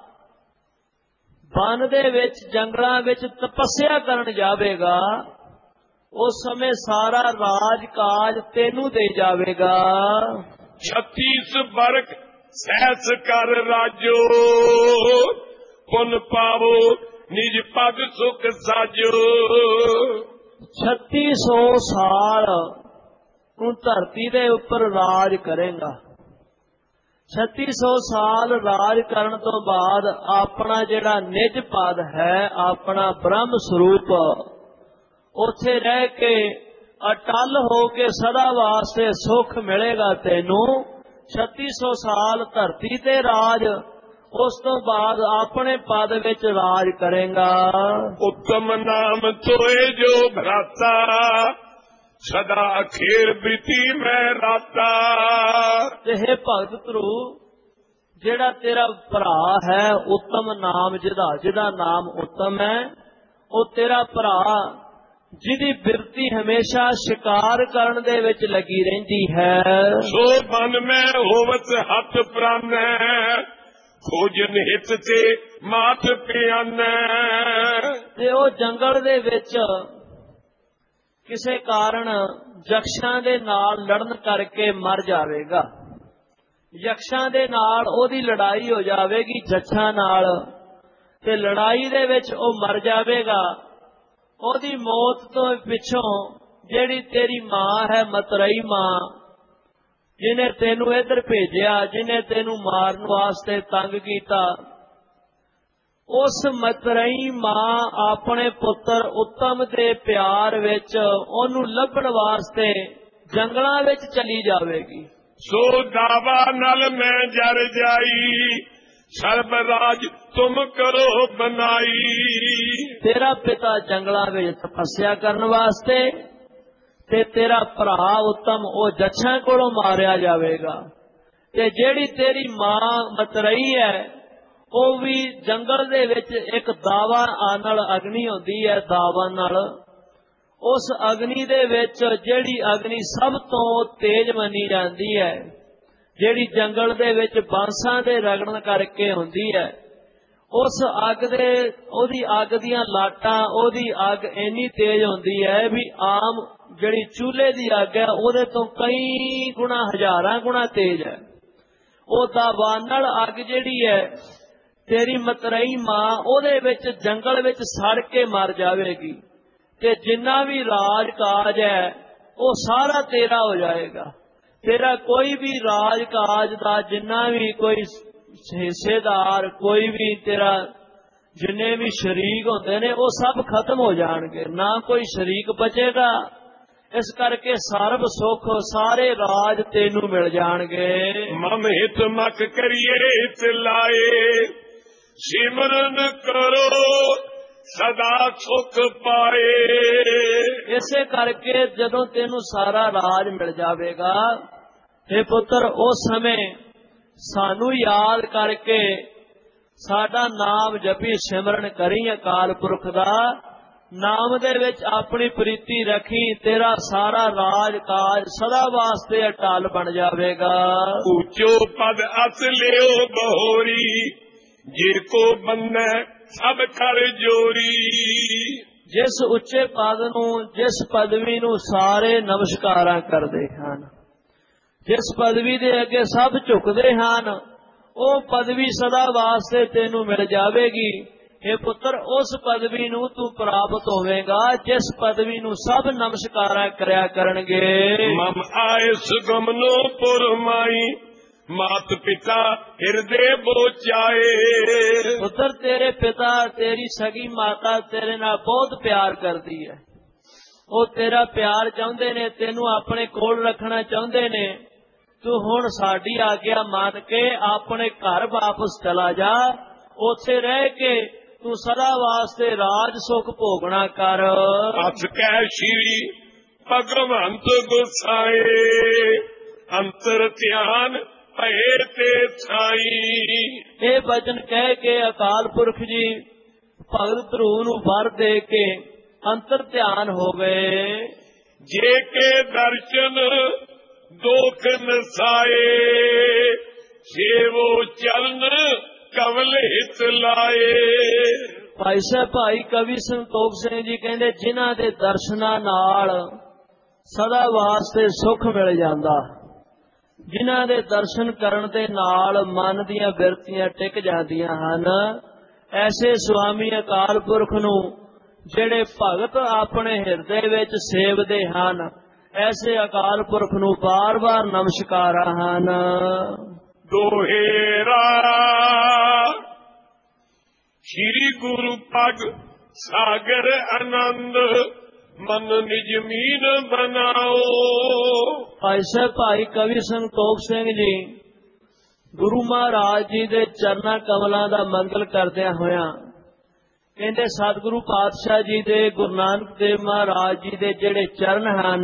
ਵਨ ਦੇ ਵਿੱਚ, ਜੰਗਲਾਂ ਵਿੱਚ ਤਪੱਸਿਆ ਕਰਨ ਜਾਵੇਗਾ, ਉਸ ਸਮੇਂ ਸਾਰਾ ਰਾਜ ਕਾਜ ਤੈਨੂੰ ਦੇ ਜਾਵੇਗਾ। ਛੱਤੀਸ ਬਰਕ ਸਹਿਸ ਕਰ ਰਾਜੋ, ਪੁਨ ਪਾਵੋ ਨਿਜ ਪਦ ਸੁਖ ਸਾਜੋ। ਛੱਤੀ ਸੌ ਸਾਲ ਤੂੰ ਧਰਤੀ ਦੇ ਉੱਪਰ ਰਾਜ ਕਰੇਗਾ। ਛੱਤੀ ਸੌ ਸਾਲ ਰਾਜ ਕਰਨ ਤੋਂ ਬਾਅਦ ਆਪਣਾ ਜਿਹੜਾ ਨਿਜ ਪਦ ਹੈ, ਆਪਣਾ ਬ੍ਰਹਮ ਸਰੂਪ, ਉੱਥੇ ਰਹਿ ਕੇ ਅਟਲ ਹੋ ਕੇ ਸਦਾ ਵਾਸਤੇ ਸੁਖ ਮਿਲੇਗਾ ਤੈਨੂੰ। ਛੱਤੀ ਸੌ ਸਾਲ ਧਰਤੀ ਤੇ ਰਾਜ, ਉਸ ਤੋਂ ਬਾਅਦ ਆਪਣੇ ਪਦ ਵਿੱਚ ਰਾਜ ਕਰੇਗਾ। ਉੱਤਮ ਨਾਮ ਤੋਏ ਜੋ ਭਰਾਤਾ, ਸਦਾ ਅਖੀਰ ਬ੍ਰਿਤੀ ਮੈਂ ਰਾਤਾ। ਤੇ ਹੈ ਭਗਤ ਧਰੂ, ਜਿਹੜਾ ਤੇਰਾ ਭਰਾ ਹੈ, ਉੱਤਮ ਨਾਮ ਜਿਹਦਾ, ਜਿਹਦਾ ਨਾਮ ਉੱਤਮ ਹੈ, ਉਹ ਤੇਰਾ ਭਰਾ ਜਿਹਦੀ ਬਿਰਤੀ ਹਮੇਸ਼ਾ ਸ਼ਿਕਾਰ ਕਰਨ ਦੇ ਵਿੱਚ ਲੱਗੀ ਰਹਿੰਦੀ ਹੈ। ਸੋ ਬਨ ਮੈਂ ਹੋਵਤ ਹੱਥ ਪ੍ਰਾਨੈ, ਖੋਜਨ ਹਿਤ ਤੇ ਮਾਤ ਪਿਆਨੈ। ਤੇ ਉਹ ਜੰਗਲ ਦੇ ਵਿੱਚ ਕਿਸੇ ਕਾਰਨ ਯਕਸ਼ਾਂ ਦੇ ਨਾਲ ਲੜਨ ਕਰਕੇ ਮਰ ਜਾਵੇਗਾ। ਯਕਸ਼ਾਂ ਦੇ ਨਾਲ ਉਹਦੀ ਲੜਾਈ ਹੋ ਜਾਵੇਗੀ, ਜੱਛਾਂ ਨਾਲ, ਤੇ ਲੜਾਈ ਦੇ ਵਿੱਚ ਉਹ ਮਰ ਜਾਵੇਗਾ। ਉਹਦੀ ਮੌਤ ਤੋਂ ਪਿੱਛੋਂ ਜਿਹੜੀ ਤੇਰੀ ਮਾਂ ਹੈ, ਮਤਰਈ ਮਾਂ, ਜਿਹਨੇ ਤੈਨੂੰ ਇੱਧਰ ਭੇਜਿਆ, ਜਿਹਨੇ ਤੈਨੂੰ ਮਾਰਨ ਵਾਸਤੇ ਤੰਗ ਕੀਤਾ, ਉਸ ਮਤਰਈ ਮਾਂ ਆਪਣੇ ਪੁੱਤਰ ਉੱਤਮ ਦੇ ਪਿਆਰ ਵਿੱਚ ਉਹਨੂੰ ਲੱਭਣ ਵਾਸਤੇ ਜੰਗਲਾਂ ਵਿੱਚ ਚਲੀ ਜਾਵੇਗੀ। ਸੋ ਦਾਵਾ ਨਲ ਮੈਂ ਜਰ ਜਾਈ, ਸਰਬ ਰਾਜ ਤੁਮ ਕਰੋ ਬਨਾਈ। ਤੇਰਾ ਪਿਤਾ ਜੰਗਲਾਂ ਵਿੱਚ ਤਪੱਸਿਆ ਕਰਨ ਵਾਸਤੇ, ਤੇ ਤੇਰਾ ਭਰਾ ਉੱਤਮ ਉਹ ਜੱਛਾਂ ਕੋਲੋਂ ਮਾਰਿਆ ਜਾਵੇਗਾ। ਤੇ ਜਿਹੜੀ ਤੇਰੀ ਮਾਂ ਮਤਰਈ ਹੈ, ਉਹ ਵੀ ਜੰਗਲ ਦੇ ਵਿੱਚ ਇੱਕ ਦਾਵਾ ਨਾਲ ਅਗਨੀ ਹੁੰਦੀ ਹੈ, ਦਾਵਾ ਨਾਲ। ਉਸ ਅਗਨੀ ਦੇ ਵਿੱਚ, ਜਿਹੜੀ ਅਗਨੀ ਸਭ ਤੋਂ ਤੇਜ਼ ਮੰਨੀ ਜਾਂਦੀ ਹੈ, ਜਿਹੜੀ ਜੰਗਲ ਦੇ ਵਿੱਚ ਬਾਂਸਾਂ ਦੇ ਰਗੜਨ ਕਰਕੇ ਹੁੰਦੀ ਹੈ, ਉਸ ਅੱਗ ਦੇ, ਉਹਦੀ ਅੱਗ ਦੀਆਂ ਲਾਟਾਂ, ਉਹਦੀ ਅੱਗ ਇੰਨੀ ਤੇਜ਼ ਹੁੰਦੀ ਹੈ ਵੀ ਆਮ ਜਿਹੜੀ ਚੂਲੇ ਦੀ ਅੱਗ ਹੈ ਉਹਦੇ ਤੋਂ ਕਈ ਗੁਣਾ, ਹਜ਼ਾਰਾਂ ਗੁਣਾ ਤੇਜ਼ ਹੈ। ਉਹ ਦਾਵਾਨਲ ਅੱਗ ਜਿਹੜੀ ਹੈ, ਤੇਰੀ ਮਤਰਈ ਮਾਂ ਉਹਦੇ ਵਿੱਚ ਜੰਗਲ ਵਿੱਚ ਸੜ ਕੇ ਮਰ ਜਾਵੇਗੀ। ਤੇ ਜਿੰਨਾ ਵੀ ਰਾਜ ਕਾਜ ਹੈ ਉਹ ਸਾਰਾ ਤੇਰਾ ਹੋ ਜਾਏਗਾ। ਤੇਰਾ ਕੋਈ ਵੀ ਰਾਜ ਕਾਜ ਦਾ ਜਿੰਨਾ ਵੀ ਕੋਈ ਹਿੱਸੇਦਾਰ, ਕੋਈ ਵੀ ਤੇਰਾ ਜਿੰਨੇ ਵੀ ਸ਼ਰੀਕ ਹੁੰਦੇ ਨੇ, ਉਹ ਸਭ ਖਤਮ ਹੋ ਜਾਣਗੇ। ਨਾ ਕੋਈ ਸ਼ਰੀਕ ਬਚੇਗਾ। ਇਸ ਕਰਕੇ ਸਰਬ ਸੁਖ ਸਾਰੇ ਰਾਜ ਤੈਨੂੰ ਮਿਲ ਜਾਣਗੇ। ਮਮ ਹਿਤ ਮਕ ਕਰੀਏ ਚਲਾਏ, ਸਿਮਰਨ ਕਰੋ ਸਦਾ ਸੁਖ ਪਾਏ। ਇਸੇ ਕਰਕੇ ਜਦੋਂ ਤੈਨੂੰ ਸਾਰਾ ਰਾਜ ਮਿਲ ਜਾਵੇਗਾ, हे ਪੁੱਤਰ, ਉਸ ਸਮੇਂ ਸਾਨੂੰ ਯਾਦ ਕਰਕੇ ਸਾਡਾ ਨਾਮ ਜਪੀ ਸਿਮਰਨ ਕਰੀ ਅਕਾਲ ਪੁਰਖ ਦਾ, ਨਾਮ ਦੇ ਵਿੱਚ ਆਪਣੀ ਪ੍ਰੀਤੀ ਰੱਖੀ, ਤੇਰਾ ਸਾਰਾ ਰਾਜ ਕਾਜ ਸਦਾ ਵਾਸਤੇ ਅਟਲ ਬਣ ਜਾਵੇਗਾ। ਉੱਚੋ ਪਦ ਅਸ ਲਿਓ ਬਹੋਰੀ, ਜੇ ਕੋ ਬੰਨੈ ਸਭ ਕਰ ਜੋਰੀ। ਜਿਸ ਉੱਚੇ ਪਦ ਨੂੰ, ਜਿਸ ਪਦਵੀ ਨੂੰ ਸਾਰੇ ਨਮਸਕਾਰਾਂ ਕਰਦੇ ਹਨ, ਜਿਸ ਪਦਵੀ ਦੇ ਅੱਗੇ ਸਭ ਝੁਕਦੇ ਹਨ, ਉਹ ਪਦਵੀ ਸਦਾ ਵਾਸਤੇ ਤੈਨੂੰ ਮਿਲ ਜਾਵੇਗੀ। हे ਪੁੱਤਰ, ਉਸ ਪਦਵੀ ਨੂੰ ਤੂੰ ਪ੍ਰਾਪਤ ਹੋਵੇਗਾ ਜਿਸ ਪਦਵੀ ਨੂੰ ਸਭ ਨਮਸਕਾਰਾਂ ਕਰਿਆ ਕਰਨਗੇ। ਮਮ ਆਏ ਸੁਗਮਨੋ ਪੁਰਮਾਈ, ਮਾਤ ਪਿਤਾ ਹਿਰਦੇ ਬੋਚਾਏ। ਪੁੱਤਰ, ਤੇਰੇ ਪਿਤਾ, ਤੇਰੀ ਸਗੀ ਮਾਤਾ ਤੇਰੇ ਨਾਲ ਬਹੁਤ ਪਿਆਰ ਕਰਦੀ ਹੈ। ਉਹ ਤੇਰਾ ਪਿਆਰ ਚਾਹੁੰਦੇ ਨੇ, ਤੈਨੂੰ ਆਪਣੇ ਕੋਲ ਰੱਖਣਾ ਚਾਹੁੰਦੇ ਨੇ। ਤੂੰ ਹੁਣ ਸਾਡੀ ਆਗਿਆ ਮੰਨ ਕੇ ਆਪਣੇ ਘਰ ਵਾਪਸ ਚਲਾ ਜਾ। ਉੱਥੇ ਰਹਿ ਕੇ ਤੂੰ ਸਦਾ ਵਾਸਤੇ ਰਾਜ ਸੁਖ ਭੋਗਣਾ ਕਰ। ਅਸ ਕਹਿ ਸ਼੍ਰੀ ਭਗਵੰਤ ਗੁਸਾਏ, ਅੰਤਰ ਧਿਆਨ ਭਏ ਤੇ ਛਾਈ। ਇਹ ਬਚਨ ਕਹਿ ਕੇ ਅਕਾਲ ਪੁਰਖ ਜੀ ਭਗਤ ਧਰੂ ਨੂੰ ਵਰ ਦੇ ਕੇ ਅੰਤਰ ਧਿਆਨ ਹੋ ਗਏ। ਜੇ ਕੇ ਦਰਸ਼ਨ ਦੋਖ ਨਸਾਏ, ਸੇਵੋ ਚਰਨ ਕਵਲ ਹਿਤ ਲਾਏ। ਭਾਈ ਸਾਹਿਬ ਭਾਈ ਕਵੀ ਸੰਤੋਖ ਸਿੰਘ ਜੀ ਕਹਿੰਦੇ, ਜਿਨ੍ਹਾਂ ਦੇ ਦਰਸ਼ਨਾਂ ਨਾਲ ਸਦਾ ਵਾਸਤੇ ਸੁਖ ਮਿਲ ਜਾਂਦਾ, ਜਿਨ੍ਹਾਂ ਦੇ ਦਰਸ਼ਨ ਕਰਨ ਦੇ ਨਾਲ ਮਨ ਦੀਆਂ ਬਿਰਤੀਆਂ ਟਿਕ ਜਾਂਦੀਆਂ ਹਨ, ਐਸੇ ਸੁਆਮੀ ਅਕਾਲ ਪੁਰਖ ਨੂੰ ਜਿਹੜੇ ਭਗਤ ਆਪਣੇ ਹਿਰਦੇ ਵਿੱਚ ਸੇਵਦੇ ਹਨ, ਐਸੇ ਅਕਾਲ ਪੁਰਖ ਨੂੰ ਬਾਰ-ਬਾਰ ਨਮਸਕਾਰਾਂ ਹਨ। ਦੋਹੇਰਾ ਸ਼੍ਰੀ ਗੁਰੂ ਪਗ ਸਾਗਰ ਆਨੰਦ, ਮਨ ਨਿਜ ਮੀਨ ਬਨਾਓ। ਭਾਈ ਸਾਹਿਬ ਭਾਈ ਕਵੀ ਸੰਤੋਖ ਸਿੰਘ ਜੀ ਗੁਰੂ ਮਹਾਰਾਜ ਜੀ ਦੇ ਚਰਨਾਂ ਕਮਲਾਂ ਦਾ ਮੰਗਲ ਕਰਦਿਆਂ ਹੋਇਆਂ ਕਹਿੰਦੇ, ਸਤਿਗੁਰੂ ਪਾਤਸ਼ਾਹ ਜੀ ਦੇ, ਗੁਰੂ ਨਾਨਕ ਦੇਵ ਮਹਾਰਾਜ ਜੀ ਦੇ ਜਿਹੜੇ ਚਰਨ ਹਨ,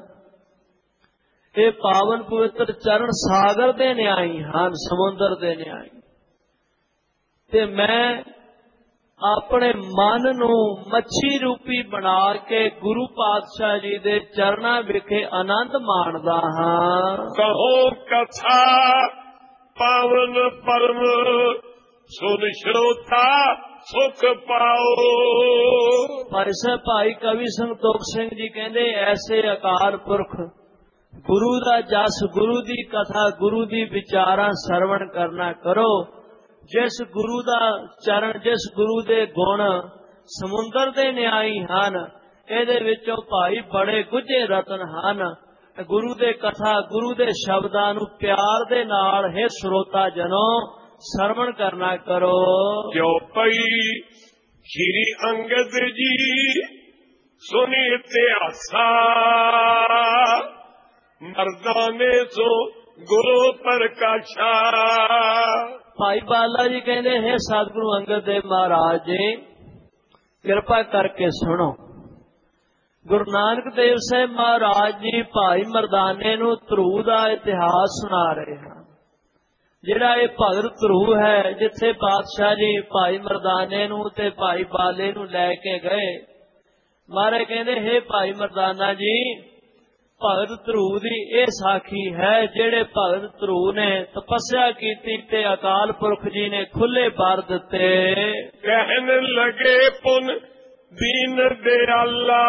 ਇਹ ਪਾਵਨ ਪਵਿੱਤਰ ਚਰਨ ਸਾਗਰ ਦੇ ਨਿਆਈ ਹਨ, ਸਮੁੰਦਰ ਦੇ ਨਿਆਈ। ਤੇ ਮੈਂ ਆਪਣੇ ਮਨ ਨੂੰ ਮੱਛੀ ਰੂਪੀ ਬਣਾ ਕੇ ਗੁਰੂ ਪਾਤਸ਼ਾਹ ਜੀ ਦੇ ਚਰਨਾਂ ਵਿਖੇ ਆਨੰਦ ਮਾਣਦਾ ਹਾਂ। ਕਹੋ ਕਥਾ ਪਾਵਨ ਪਰਮ, ਸੁਨ ਸ਼ਰੋਤਾ ਸੁਖ ਪਾਓ। ਭਾਈ ਸਾਹਿਬ ਭਾਈ ਕਵੀ ਸੰਤੋਖ ਸਿੰਘ ਜੀ ਕਹਿੰਦੇ, ਐਸੇ ਅਕਾਲ ਪੁਰਖ ਗੁਰੂ ਦਾ ਜਸ, ਗੁਰੂ ਦੀ ਕਥਾ, ਗੁਰੂ ਦੀ ਵਿਚਾਰਾਂ ਸਰਵਣ ਕਰਨਾ ਕਰੋ। ਜਿਸ ਗੁਰੂ ਦਾ ਚਰਨ, ਜਿਸ ਗੁਰੂ ਦੇ ਗੁਣ ਸਮੁੰਦਰ ਦੇ ਨਿਆਈ ਹਨ, ਇਹਦੇ ਵਿੱਚੋਂ ਭਾਈ ਬੜੇ ਗੁੱਝੇ ਰਤਨ ਹਨ। ਗੁਰੂ ਦੇ ਕਥਾ, ਗੁਰੂ ਦੇ ਸ਼ਬਦਾਂ ਨੂੰ ਪਿਆਰ ਦੇ ਨਾਲ ਹੈ ਸਰੋਤਾ ਜਨੋ ਸਰਵਣ ਕਰਨਾ ਕਰੋ। ਜੋ ਪਈ ਸ਼੍ਰੀ ਅੰਗਦ ਜੀ ਸੁਨੀ ਇਤਿਹਾਸਾ, ਮਰਦਾਨੇ ਸੋ ਗੁਰੂ ਪ੍ਰਕਾਸ਼ਾ। ਭਾਈ ਬਾਲਾ ਜੀ ਕਹਿੰਦੇ, ਹੈ ਸਤਿਗੁਰੂ ਅੰਗਦ ਦੇਵ ਮਹਾਰਾਜ ਜੀ ਕਿਰਪਾ ਕਰਕੇ ਸੁਣੋ। ਗੁਰੂ ਨਾਨਕ ਦੇਵ ਸਾਹਿਬ ਮਹਾਰਾਜ ਜੀ ਭਾਈ ਮਰਦਾਨੇ ਨੂੰ ਧਰੂ ਦਾ ਇਤਿਹਾਸ ਸੁਣਾ ਰਹੇ ਹਨ। ਜਿਹੜਾ ਇਹ ਭਗਤ ਧਰੂ ਹੈ, ਜਿੱਥੇ ਪਾਤਸ਼ਾਹ ਜੀ ਭਾਈ ਮਰਦਾਨੇ ਨੂੰ ਤੇ ਭਾਈ ਬਾਲੇ ਨੂੰ ਲੈ ਕੇ ਗਏ, ਮਹਾਰਾਜ ਕਹਿੰਦੇ, ਹੈ ਭਾਈ ਮਰਦਾਨਾ ਜੀ, ਭਗਤ ਧਰੂ ਦੀ ਇਹ ਸਾਖੀ ਹੈ, ਜਿਹੜੇ ਭਗਤ ਧਰੂ ਨੇ ਤਪੱਸਿਆ ਕੀਤੀ ਤੇ ਅਕਾਲ ਪੁਰਖ ਜੀ ਨੇ ਖੁੱਲੇ bar ਦਿੱਤੇ। ਕਹਿਣ ਲਗੇ ਪੁਨ ਦੀਨ ਦਿਆਲਾ,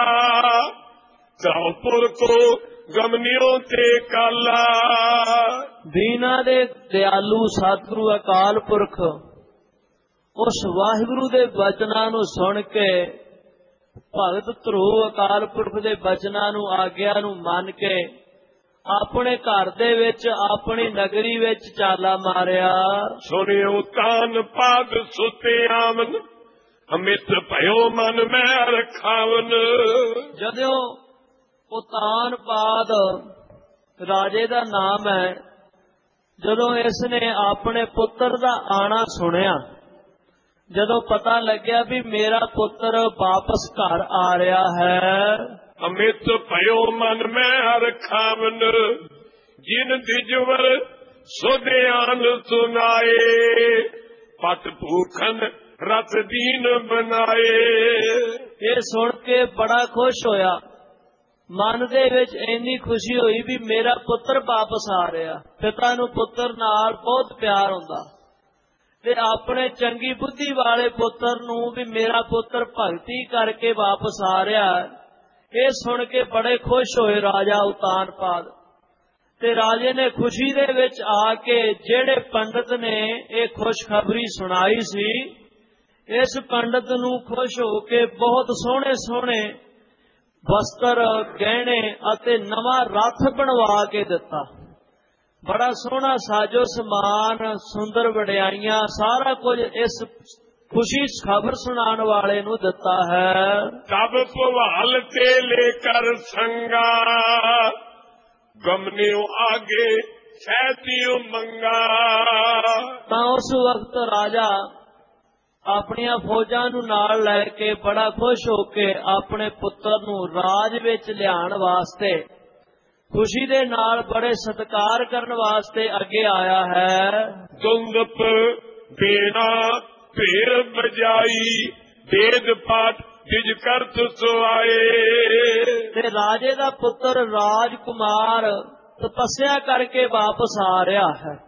ਚਾਉਪੁਰ ਕੋ ਗਮਨਿਓ ਤੇ ਕਾਲਾ। ਦੀਨਾਂ ਦੇ ਦਿਆਲੂ ਸਤਿਗੁਰੂ ਅਕਾਲ ਪੁਰਖ ਉਸ ਵਾਹਿਗੁਰੂ ਦੇ ਬਚਨਾਂ ਨੂੰ ਸੁਣ ਕੇ, ਭਗਤ ਧਰੂ ਅਕਾਲ ਪੁਰਖ ਦੇ ਬਚਨਾਂ ਨੂੰ, ਆਗਿਆ ਨੂੰ ਮੰਨ ਕੇ ਆਪਣੇ ਘਰ ਦੇ ਵਿੱਚ, ਆਪਣੀ ਨਗਰੀ ਵਿੱਚ ਚਾਲਾ ਮਾਰਿਆ। ਸੁਣਿਓ ਤਾਨ ਪਾਗ ਸੁਤੇ ਆਵਨ, ਅਮਿਤ ਭਇਓ ਮਨ ਮੈਂ ਰਖਾਵਨ। ਜਦੋਂ ਉਤਾਨਪਾਦ ਰਾਜੇ ਦਾ ਨਾਮ ਹੈ। ਜਦੋਂ ਇਸ ਨੇ ਆਪਣੇ ਪੁੱਤਰ ਦਾ ਆਣਾ ਸੁਣਿਆ, ਜਦੋਂ ਪਤਾ ਲੱਗਿਆ ਵੀ ਮੇਰਾ ਪੁੱਤਰ ਵਾਪਸ ਘਰ ਆ ਰਿਹਾ ਹੈ, ਅਮਿਤ ਭਇਓ ਮਨ ਮੈਂ ਹਰ ਖਾਵਨ, ਜਿਨ ਦਿਜਵਰ ਸੁਧਿਆਨ ਸੁਨਾਏ, ਪਤ ਭੂਖਨ ਰਤ ਦੀਨ ਬਣਾਏ। ਇਹ ਸੁਣ ਕੇ ਬੜਾ ਖੁਸ਼ ਹੋਇਆ, ਮਨ ਦੇ ਵਿੱਚ ਇੰਨੀ ਖੁਸ਼ੀ ਹੋਈ ਵੀ ਮੇਰਾ ਪੁੱਤਰ ਵਾਪਸ ਆ ਰਿਹਾ। ਪਿਤਾ ਨੂੰ ਪੁੱਤਰ ਨਾਲ ਬਹੁਤ ਪਿਆਰ ਹੁੰਦਾ ਤੇ ਆਪਣੇ ਚੰਗੀ ਬੁੱਧੀ ਵਾਲੇ ਪੁੱਤਰ ਨੂੰ ਵੀ ਮੇਰਾ ਪੁੱਤਰ ਭਗਤੀ ਕਰਕੇ ਵਾਪਸ ਆ ਰਿਹਾ, ਇਹ ਸੁਣ ਕੇ ਬੜੇ ਖੁਸ਼ ਹੋਏ ਰਾਜਾ ਉਤਾਨਪਾਦ। ਤੇ ਰਾਜੇ ਨੇ ਖੁਸ਼ੀ ਦੇ ਵਿੱਚ ਆ ਕੇ ਜਿਹੜੇ ਪੰਡਤ ਨੇ ਇਹ ਖੁਸ਼ਖਬਰੀ ਸੁਣਾਈ ਸੀ, ਇਸ ਪੰਡਤ ਨੂੰ ਖੁਸ਼ ਹੋ ਕੇ ਬਹੁਤ ਸੋਹਣੇ ਸੋਹਣੇ ਵਸਤਰ, ਗਹਿਣੇ ਅਤੇ ਨਵਾਂ ਰੱਥ ਬਣਵਾ ਕੇ ਦਿੱਤਾ। ਬੜਾ ਸੋਹਣਾ ਸਾਜੋ ਸਮਾਨ, ਸੁੰਦਰ ਵਡਿਆਈਆਂ, ਸਾਰਾ ਕੁਝ ਇਸ ਖੁਸ਼ੀ ਖਬਰ ਸੁਣਾਉਣ ਵਾਲੇ ਨੂੰ ਦਿੱਤਾ ਹੈ। ਤਬ ਭਵਾਲ ਤੇ ਲੈ ਕਰ ਸੰਗਾ, ਗਮਨਿਓ ਆਗੇ ਸਹਿਤਿਓ ਮੰਗਾ। ਤਾਂ ਉਸ ਵਕਤ ਰਾਜਾ ਆਪਣੀਆਂ ਫੌਜਾਂ ਨੂੰ ਨਾਲ ਲੈ ਕੇ ਬੜਾ ਖੁਸ਼ ਹੋ ਕੇ ਆਪਣੇ ਪੁੱਤਰ ਨੂੰ ਰਾਜ ਵਿੱਚ ਲਿਆਉਣ ਵਾਸਤੇ, ਖੁਸ਼ੀ ਦੇ ਨਾਲ ਬੜੇ ਸਤਿਕਾਰ ਕਰਨ ਵਾਸਤੇ ਅੱਗੇ ਆਇਆ ਹੈ। ਦੁੰਦਪ ਬੇਣਾ ਭੇਰ ਬਜਾਈ, ਵੇਦ ਪਾਠ ਜਿਜ ਕਰਤ ਸੁਆਏ। ਤੇ ਰਾਜੇ ਦਾ ਪੁੱਤਰ ਰਾਜਕੁਮਾਰ ਤਪੱਸਿਆ ਕਰਕੇ ਵਾਪਸ ਆ ਰਿਹਾ ਹੈ।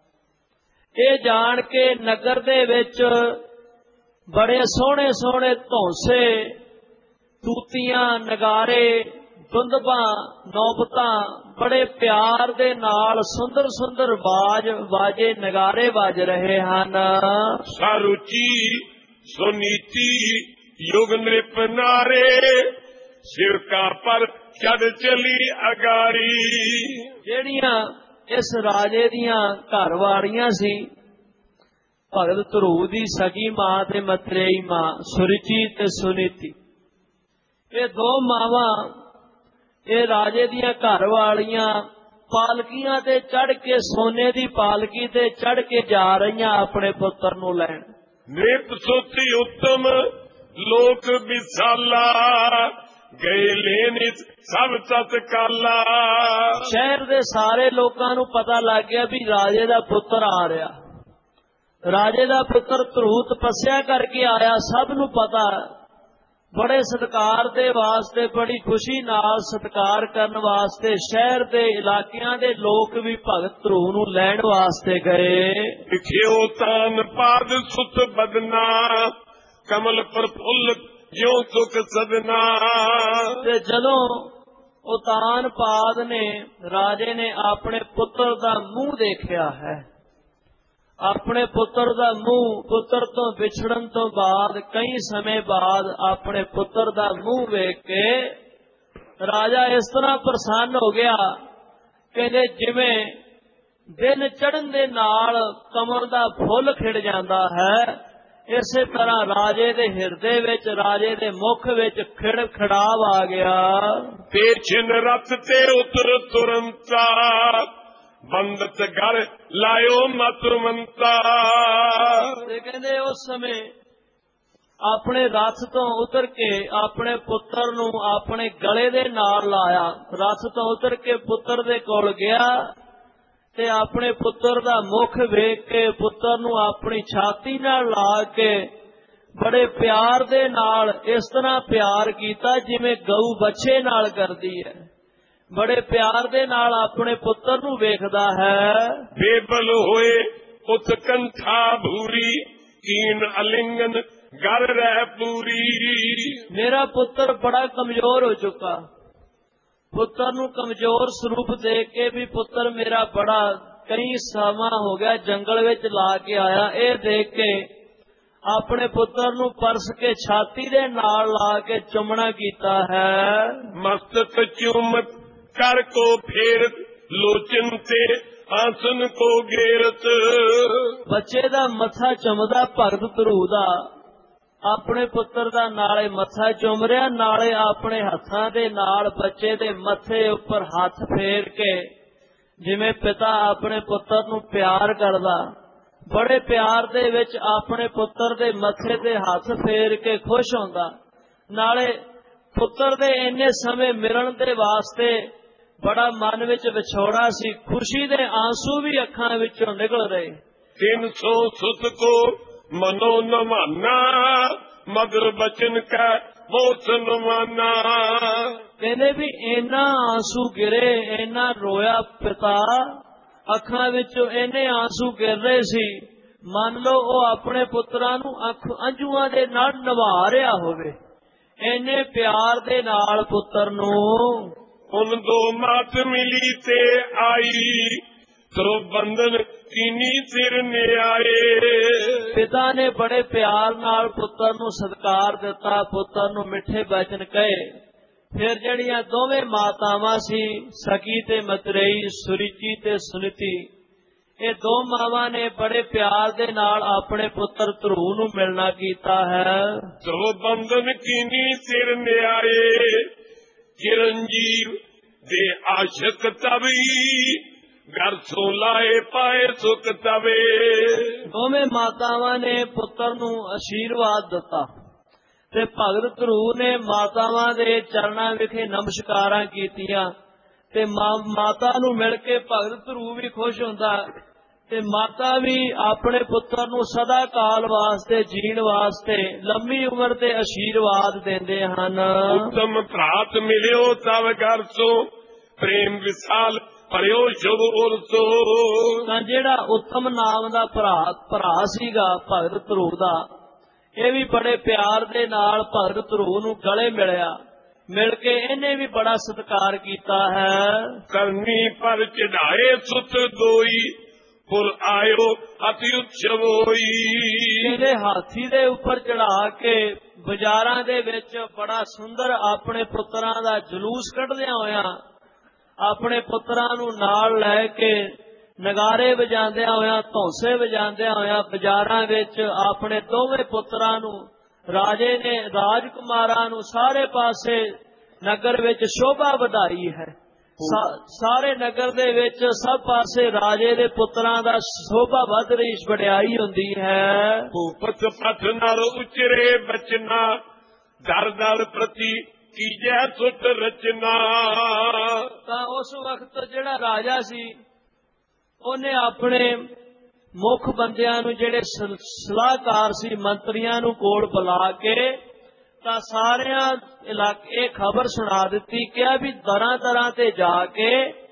ਇਹ ਜਾਣ ਕੇ ਨਗਰ ਦੇ ਵਿੱਚ ਬੜੇ ਸੋਹਣੇ ਸੋਹਣੇ ਧੌਂਸੇ, ਤੂਤੀਆਂ, ਨਗਾਰੇ, ਦੁੰਦਬਾਂ, ਨੌਬਤਾਂ ਬੜੇ ਪਿਆਰ ਦੇ ਨਾਲ ਸੁੰਦਰ ਸੁੰਦਰ ਬਾਜ ਬਾਜੇ ਨਗਾਰੇ ਵੱਜ ਰਹੇ ਹਨ। ਸਾਰੁਚੀ ਸੁਨੀਤੀ ਯੁਗ ਨ੍ਰਿਪ ਨਾਰੇ, ਸਿਰਕਾ ਪਰ ਚੜ ਚਲੀ ਅਗਾਰੀ। ਜਿਹੜੀਆਂ ਇਸ ਰਾਜੇ ਦੀਆਂ ਘਰ ਵਾਲੀਆਂ ਸੀ, ਭਗਤ ਧਰੂ ਦੀ ਸਗੀ ਮਾਂ ਤੇ ਮਤਰੇਈ ਮਾਂ ਸੁਰੁਚੀ ਤੇ ਸੁਨੀਤੀ, ਇਹ ਦੋ ਮਾਵਾਂ ਇਹ ਰਾਜੇ ਦੀਆਂ ਘਰ ਵਾਲੀਆਂ ਪਾਲਕੀਆਂ ਤੇ ਚੜ ਕੇ, ਸੋਨੇ ਦੀ ਪਾਲਕੀ ਤੇ ਚੜ ਕੇ ਜਾ ਰਹੀਆਂ ਆਪਣੇ ਪੁੱਤਰ ਨੂੰ ਲੈਣ। ਨਿਤ ਸੋਤੀ ਉੱਤਮ ਲੋਕ ਵਿਸਾਲਾ, ਗਏ ਲੈਨਿਤ ਸਭ ਤਤਕਾਲਾ। ਸ਼ਹਿਰ ਦੇ ਸਾਰੇ ਲੋਕਾਂ ਨੂੰ ਪਤਾ ਲੱਗ ਗਿਆ ਵੀ ਰਾਜੇ ਦਾ ਪੁੱਤਰ ਆ ਰਿਹਾ। ਰਾਜੇ ਦਾ ਪੁੱਤਰ ਧਰੂ ਤਪੱਸਿਆ ਕਰਕੇ ਆਇਆ, ਸਭ ਨੂੰ ਪਤਾ। ਬੜੇ ਸਤਿਕਾਰ ਦੇ ਵਾਸਤੇ, ਬੜੀ ਖੁਸ਼ੀ ਨਾਲ ਸਤਿਕਾਰ ਕਰਨ ਵਾਸਤੇ ਸ਼ਹਿਰ ਦੇ ਇਲਾਕਿਆਂ ਦੇ ਲੋਕ ਵੀ ਭਗਤ ਧਰੂ ਨੂੰ ਲੈਣ ਵਾਸਤੇ ਗਏ। ਲਿਖਿਓ ਤਾਨ ਪਾਦ ਸੁਤ ਬਦਨਾ, ਕਮਲ ਪ੍ਰਫੁੱਲ ਜਿਉ ਸੁਖ ਸਦਨਾ। ਤੇ ਜਦੋਂ ਉਤਾਨਪਾਦ ਨੇ, ਰਾਜੇ ਨੇ ਆਪਣੇ ਪੁੱਤਰ ਦਾ ਮੂੰਹ ਦੇਖਿਆ ਹੈ, ਆਪਣੇ ਪੁੱਤਰ ਦਾ ਮੂੰਹ, ਪੁੱਤਰ ਤੋਂ ਵਿਛੜਨ ਤੋਂ ਬਾਅਦ ਕਈ ਸਮੇਂ ਬਾਅਦ ਆਪਣੇ ਪੁੱਤਰ ਦਾ ਮੂੰਹ ਵੇਖ ਕੇ ਰਾਜਾ ਇਸ ਤਰ੍ਹਾਂ ਪ੍ਰਸੰਨ ਹੋ ਗਿਆ, ਕਹਿੰਦੇ ਜਿਵੇਂ ਦਿਨ ਚੜ੍ਹਨ ਦੇ ਨਾਲ ਕਮਲ ਦਾ ਫੁੱਲ ਖਿੜ ਜਾਂਦਾ ਹੈ, ਇਸੇ ਤਰ੍ਹਾਂ ਰਾਜੇ ਦੇ ਹਿਰਦੇ ਵਿੱਚ, ਰਾਜੇ ਦੇ ਮੁਖ ਵਿੱਚ ਖਿੜ ਖਿੜਾਵ ਆ ਗਿਆ। ਤੇ ਛਿਨ ਰਤ ਤੇ ਉਤਰ ਤੁਰੰਤਾ, ਬੰਦਤ ਘਰ ਲਾਇਓ ਮਤਵੰਤਾ। ਤੇ ਕਹਿੰਦੇ ਉਸ ਸਮੇਂ ਆਪਣੇ ਰੱਥ ਤੋਂ ਉਤਰ ਕੇ ਆਪਣੇ ਪੁੱਤਰ ਨੂੰ ਆਪਣੇ ਗਲੇ ਦੇ ਨਾਲ ਲਾਇਆ। ਰੱਥ ਤੋਂ ਉਤਰ ਕੇ ਪੁੱਤਰ ਦੇ ਕੋਲ ਗਿਆ ਤੇ ਆਪਣੇ ਪੁੱਤਰ ਦਾ ਮੁਖ ਵੇਖ ਕੇ ਪੁੱਤਰ ਨੂੰ ਆਪਣੀ ਛਾਤੀ ਨਾਲ ਲਾ ਕੇ ਬੜੇ ਪਿਆਰ ਦੇ ਨਾਲ, ਇਸ ਤਰ੍ਹਾਂ ਪਿਆਰ ਕੀਤਾ ਜਿਵੇਂ ਗਊ ਬੱਚੇ ਨਾਲ ਕਰਦੀ ਹੈ। ਬੜੇ ਪਿਆਰ ਦੇ ਨਾਲ ਆਪਣੇ ਪੁੱਤਰ ਨੂੰ ਵੇਖਦਾ ਹੈ। ਬੇਬਲ ਹੋਏ ਉਤਕੰਠਾ ਭੂਰੀ, ਕੀਨ ਅਲਿੰਗਨ ਗਰ ਰਹਿ ਪੂਰੀ। ਮੇਰਾ ਪੁੱਤਰ ਬੜਾ ਕਮਜ਼ੋਰ ਹੋ ਚੁੱਕਾ। ਪੁੱਤਰ ਨੂੰ ਕਮਜ਼ੋਰ ਸਰੂਪ ਦੇਖ ਕੇ ਵੀ ਪੁੱਤਰ ਮੇਰਾ ਬੜਾ ਕਈ ਸਮਾਂ ਹੋ ਗਿਆ ਜੰਗਲ ਵਿੱਚ ਲਾ ਕੇ ਆਇਆ, ਇਹ ਦੇਖ ਕੇ ਆਪਣੇ ਪੁੱਤਰ ਨੂੰ ਪਰਸ ਕੇ ਛਾਤੀ ਦੇ ਨਾਲ ਲਾ ਕੇ ਚੁੰਮਣਾ ਕੀਤਾ ਹੈ। ਮਸਤਕ ਚੁੰਮਤ ਕਰ ਕੋ ਫੇਰਤ, ਲੋਚਨ ਤੇ ਆਸਨ ਕੋ ਗੇਰਤ। ਬੱਚੇ ਦਾ ਮੱਥਾ ਚੁੰਮਦਾ ਭਗਤ ਧਰੂ ਦਾ, ਆਪਣੇ ਪੁੱਤਰ ਦਾ ਨਾਲੇ ਮੱਥਾ ਚੁੰਮ ਰਿਹਾ, ਨਾਲੇ ਆਪਣੇ ਹੱਥਾਂ ਦੇ ਨਾਲ ਬੱਚੇ ਦੇ ਮੱਥੇ ਉੱਪਰ ਹੱਥ ਫੇਰ ਕੇ, ਜਿਵੇਂ ਪਿਤਾ ਆਪਣੇ ਪੁੱਤਰ ਨੂੰ ਪਿਆਰ ਕਰਦਾ, ਬੜੇ ਪਿਆਰ ਦੇ ਵਿੱਚ ਆਪਣੇ ਪੁੱਤਰ ਦੇ ਮੱਥੇ ਤੇ ਹੱਥ ਫੇਰ ਕੇ ਖੁਸ਼ ਹੁੰਦਾ। ਨਾਲੇ ਪੁੱਤਰ ਦੇ ਇੰਨੇ ਸਮੇਂ ਮਿਲਣ ਦੇ ਵਾਸਤੇ ਬੜਾ ਮਨ ਵਿੱਚ ਵਿਛੋੜਾ ਸੀ, ਖੁਸ਼ੀ ਦੇ ਆਂਸੂ ਵੀ ਅੱਖਾਂ ਵਿੱਚੋਂ ਨਿਕਲ ਰਹੇ। ਤਿੰਨ ਸੌ ਸੁਤ ਕੋ ਮਨੋ ਨ ਮਾਨਾ, ਮਗਰ ਬਚਨ ਕੈ ਬਹੁਤ ਨ ਮਾਨਾ। ਕਹਿੰਦੇ ਵੀ ਇੰਨਾ ਆਂਸੂ ਗਿਰੇ, ਇੰਨਾ ਰੋਇਆ ਪਿਤਾ, ਅੱਖਾਂ ਵਿੱਚੋਂ ਇੰਨੇ ਆਂਸੂ ਗਿਰ ਰਹੇ ਸੀ, ਮੰਨ ਲਓ ਉਹ ਆਪਣੇ ਪੁੱਤਰਾਂ ਨੂੰ ਅੱਖ ਅੰਜੂਆਂ ਦੇ ਨਾਲ ਨਿਭਾ ਰਿਹਾ ਹੋਵੇ, ਇੰਨੇ ਪਿਆਰ ਦੇ ਨਾਲ ਪੁੱਤਰ ਨੂੰ। ਉਨ ਦੋ ਮਾਤ ਮਿਲੀ ਤੇ ਆਈ, ਤੋ ਬੰਧਨ ਕੀਨੀ ਸਿਰ ਨੇ ਆਏ। ਪਿਤਾ ਨੇ ਬੜੇ ਪਿਆਰ ਨਾਲ ਪੁੱਤਰ ਨੂੰ ਸਤਿਕਾਰ ਦਿੱਤਾ, ਪੁੱਤਰ ਨੂੰ ਮਿੱਠੇ ਬਚਨ ਕਹੇ। ਫਿਰ ਜਿਹੜੀਆਂ ਦੋਵੇਂ ਮਾਤਾਵਾਂ ਸੀ, ਸਕੀ ਤੇ ਮਤਰੇਈ, ਸੁਰੀਚੀ ਤੇ ਸੁਨੀਤੀ, ਇਹ ਦੋ ਮਾਵਾਂ ਨੇ ਬੜੇ ਪਿਆਰ ਦੇ ਨਾਲ ਆਪਣੇ ਪੁੱਤਰ ਧਰੂ ਨੂੰ ਮਿਲਣਾ ਕੀਤਾ ਹੈ। ਤੋ ਬੰਧਨ ਕੀਨੀ ਸਿਰ ਨੇ ਆਏ, ਚਿਰੰਜੀਵ ਦੇ ਆਸ਼ਕ ਤਵੀ, ਘਰ ਸੋ ਲਾਏ ਪਾਏ ਸੁਖ ਤਵੇ। ਦੋਵੇਂ ਮਾਤਾਵਾਂ ਨੇ ਪੁੱਤਰ ਨੂੰ ਆਸ਼ੀਰਵਾਦ ਦਿੱਤਾ ਤੇ ਭਗਤ ਧਰੂ ਨੇ ਮਾਤਾਵਾਂ ਦੇ ਚਰਨਾਂ ਵਿਖੇ ਨਮਸਕਾਰਾਂ ਕੀਤੀਆਂ, ਤੇ ਮਾਤਾ ਨੂੰ ਮਿਲ ਕੇ ਭਗਤ ਧਰੂ ਵੀ ਖੁਸ਼ ਹੁੰਦਾ, ਤੇ ਮਾਤਾ ਵੀ ਆਪਣੇ ਪੁੱਤਰ ਨੂੰ ਸਦਾ ਕਾਲ ਵਾਸਤੇ ਜੀਣ ਵਾਸਤੇ ਲੰਮੀ ਉਮਰ ਦੇ ਆਸ਼ੀਰਵਾਦ ਦਿੰਦੇ ਹਨ। ਉੱਤਮ ਭਰਾਤ ਮਿਲਿਓ ਤਵ ਘਰ ਸੋ, ਪ੍ਰੇਮ ਵਿਸਾਲ ਭਰਿਓ ਸ਼ੁਭ ਉਰਸੋ। ਤਾਂ ਜਿਹੜਾ ਉੱਤਮ ਨਾਮ ਦਾ ਭਰਾ ਭਰਾ ਸੀਗਾ ਭਗਤ ਧਰੂ ਦਾ, ਇਹ ਵੀ ਬੜੇ ਪਿਆਰ ਦੇ ਨਾਲ ਭਗਤ ਧਰੂ ਨੂੰ ਗਲੇ ਮਿਲਿਆ, ਮਿਲ ਕੇ ਇਹਨੇ ਵੀ ਬੜਾ ਸਤਿਕਾਰ ਕੀਤਾ ਹੈ। ਕਰਨੀ ਪਰ ਚੜਾਏ ਸੁਤ ਦੋਈ, ਪੁਰ ਆਇਓ ਅਤਿ ਉਤਸਵ ਹੋਈ। ਇਹਦੇ ਹਾਥੀ ਦੇ ਉੱਪਰ ਚੜਾ ਕੇ ਬਾਜ਼ਾਰਾਂ ਦੇ ਵਿੱਚ ਬੜਾ ਸੁੰਦਰ ਆਪਣੇ ਪੁੱਤਰਾਂ ਦਾ ਜਲੂਸ ਕੱਢਦਿਆਂ ਹੋਇਆਂ, ਆਪਣੇ ਪੁੱਤਰਾਂ ਨੂੰ ਨਾਲ ਲੈ ਕੇ ਨਗਾਰੇ ਵਜਾਉਂਦਿਆਂ ਹੋਇਆਂ, ਧੌਂਸੇ ਵਜਾਉਂਦਿਆਂ ਹੋਇਆਂ ਬਾਜ਼ਾਰਾਂ ਵਿੱਚ ਆਪਣੇ ਦੋਵੇਂ ਪੁੱਤਰਾਂ ਨੂੰ, ਰਾਜੇ ਨੇ ਰਾਜਕੁਮਾਰਾਂ ਨੂੰ ਸਾਰੇ ਪਾਸੇ ਨਗਰ ਵਿੱਚ ਸ਼ੋਭਾ ਵਧਾਈ ਹੈ। ਸਾਰੇ ਨਗਰ ਦੇ ਵਿੱਚ ਸਭ ਪਾਸੇ ਰਾਜੇ ਦੇ ਪੁੱਤਰਾਂ ਦਾ ਸ਼ੋਭਾ ਵਧ ਰਹੀ, ਵਡਿਆਈ ਹੁੰਦੀ ਹੈ। ਭੂਪਤ ਪਥ ਨਰ ਉਚਰੇ ਬਚਨਾ, ਦਰ ਦਰ ਪ੍ਰਤੀ ਕੀਜੈ ਸੁਤ ਰਚਨਾ। ਤਾਂ ਉਸ ਵਕਤ ਜਿਹੜਾ ਰਾਜਾ ਸੀ, ਉਹਨੇ ਆਪਣੇ ਮੁੱਖ ਬੰਦਿਆਂ ਨੂੰ, ਜਿਹੜੇ ਸਲਾਹਕਾਰ ਸੀ, ਮੰਤਰੀਆਂ ਨੂੰ ਕੋਲ ਬੁਲਾ ਕੇ ਤਾਂ ਸਾਰਿਆਂ ਇਲਾਕੇ ਖਬਰ ਸੁਣਾ ਦਿੱਤੀ, ਕਿਹਾ ਵੀ ਦਰਾਂ ਦਰਾਂ ਤੇ ਜਾ ਕੇ,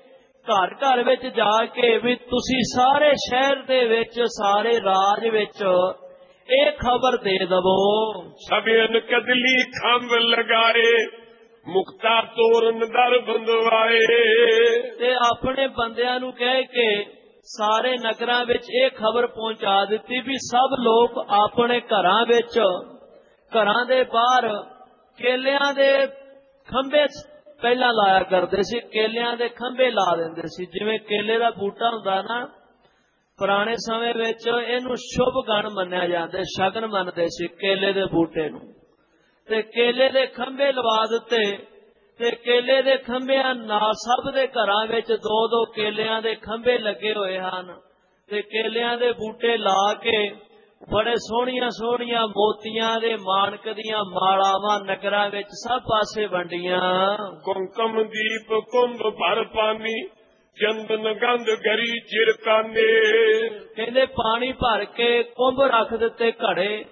ਘਰ ਘਰ ਵਿੱਚ ਜਾ ਕੇ ਵੀ ਤੁਸੀਂ ਸਾਰੇ ਸ਼ਹਿਰ ਦੇ ਵਿੱਚ, ਸਾਰੇ ਰਾਜ ਵਿੱਚ ਇਹ ਖਬਰ ਦੇ ਦਵੋ। ਸਭਿਨ ਕਦਲੀ ਖੰਭ ਲਗਾਏ, ਮੁਕਤਾ ਤੋਰਨ ਦਰ ਬੰਦਵਾਏ। ਤੇ ਆਪਣੇ ਬੰਦਿਆਂ ਨੂੰ ਕਹਿ ਕੇ ਸਾਰੇ ਨਗਰਾਂ ਵਿੱਚ ਇਹ ਖਬਰ ਪਹੁੰਚਾ ਦਿੱਤੀ ਵੀ ਸਭ ਲੋਕ ਆਪਣੇ ਘਰਾਂ ਵਿੱਚ, ਘਰਾਂ ਦੇ ਬਾਹਰ ਕੇਲਿਆਂ ਦੇ ਖੰਭੇ ਪਹਿਲਾਂ ਲਾਇਆ ਕਰਦੇ ਸੀ, ਕੇਲਿਆਂ ਦੇ ਖੰਭੇ ਲਾ ਦਿੰਦੇ ਸੀ। ਜਿਵੇਂ ਕੇਲੇ ਦਾ ਬੂਟਾ ਹੁੰਦਾ ਨਾ, ਪੁਰਾਣੇ ਸਮੇਂ ਵਿੱਚ ਇਹਨੂੰ ਸ਼ੁਭ ਗਣ ਮੰਨਿਆ ਜਾਂਦਾ, ਸ਼ਗਨ ਮੰਨਦੇ ਸੀ ਕੇਲੇ ਦੇ ਬੂਟੇ ਨੂੰ, ਤੇ ਕੇਲੇ ਦੇ ਖੰਭੇ ਲਵਾ ਦਿੱਤੇ। ਤੇ ਕੇਲੇ ਦੇ ਖੰਭਿਆਂ ਨਾਲ ਸਭ ਦੇ ਘਰਾਂ ਵਿੱਚ ਦੋ ਦੋ ਕੇਲਿਆਂ ਦੇ ਖੰਭੇ ਲੱਗੇ ਹੋਏ ਹਨ, ਤੇ ਕੇਲਿਆਂ ਦੇ ਬੂਟੇ ਲਾ ਕੇ ਬੜੇ ਸੋਹਣੀਆਂ ਸੋਹਣੀਆਂ ਮੋਤੀਆਂ ਦੇ ਮਾਣਕ ਦੀਆਂ ਮਾਲਾਵਾਂ ਨਗਰਾਂ ਵਿੱਚ ਸਭ ਪਾਸੇ ਵੰਡੀਆਂ। ਕੁੰਕਮ ਦੀਪ ਕੁੰਭ ਭਰ ਪਾਣੀ, ਚੰਦਨ ਗੰਧ ਗਰੀ ਚਿਰਕਾਨੇ। ਕਹਿੰਦੇ ਪਾਣੀ ਭਰ ਕੇ ਕੁੰਭ ਰੱਖ ਦਿੱਤੇ, ਘੜੇ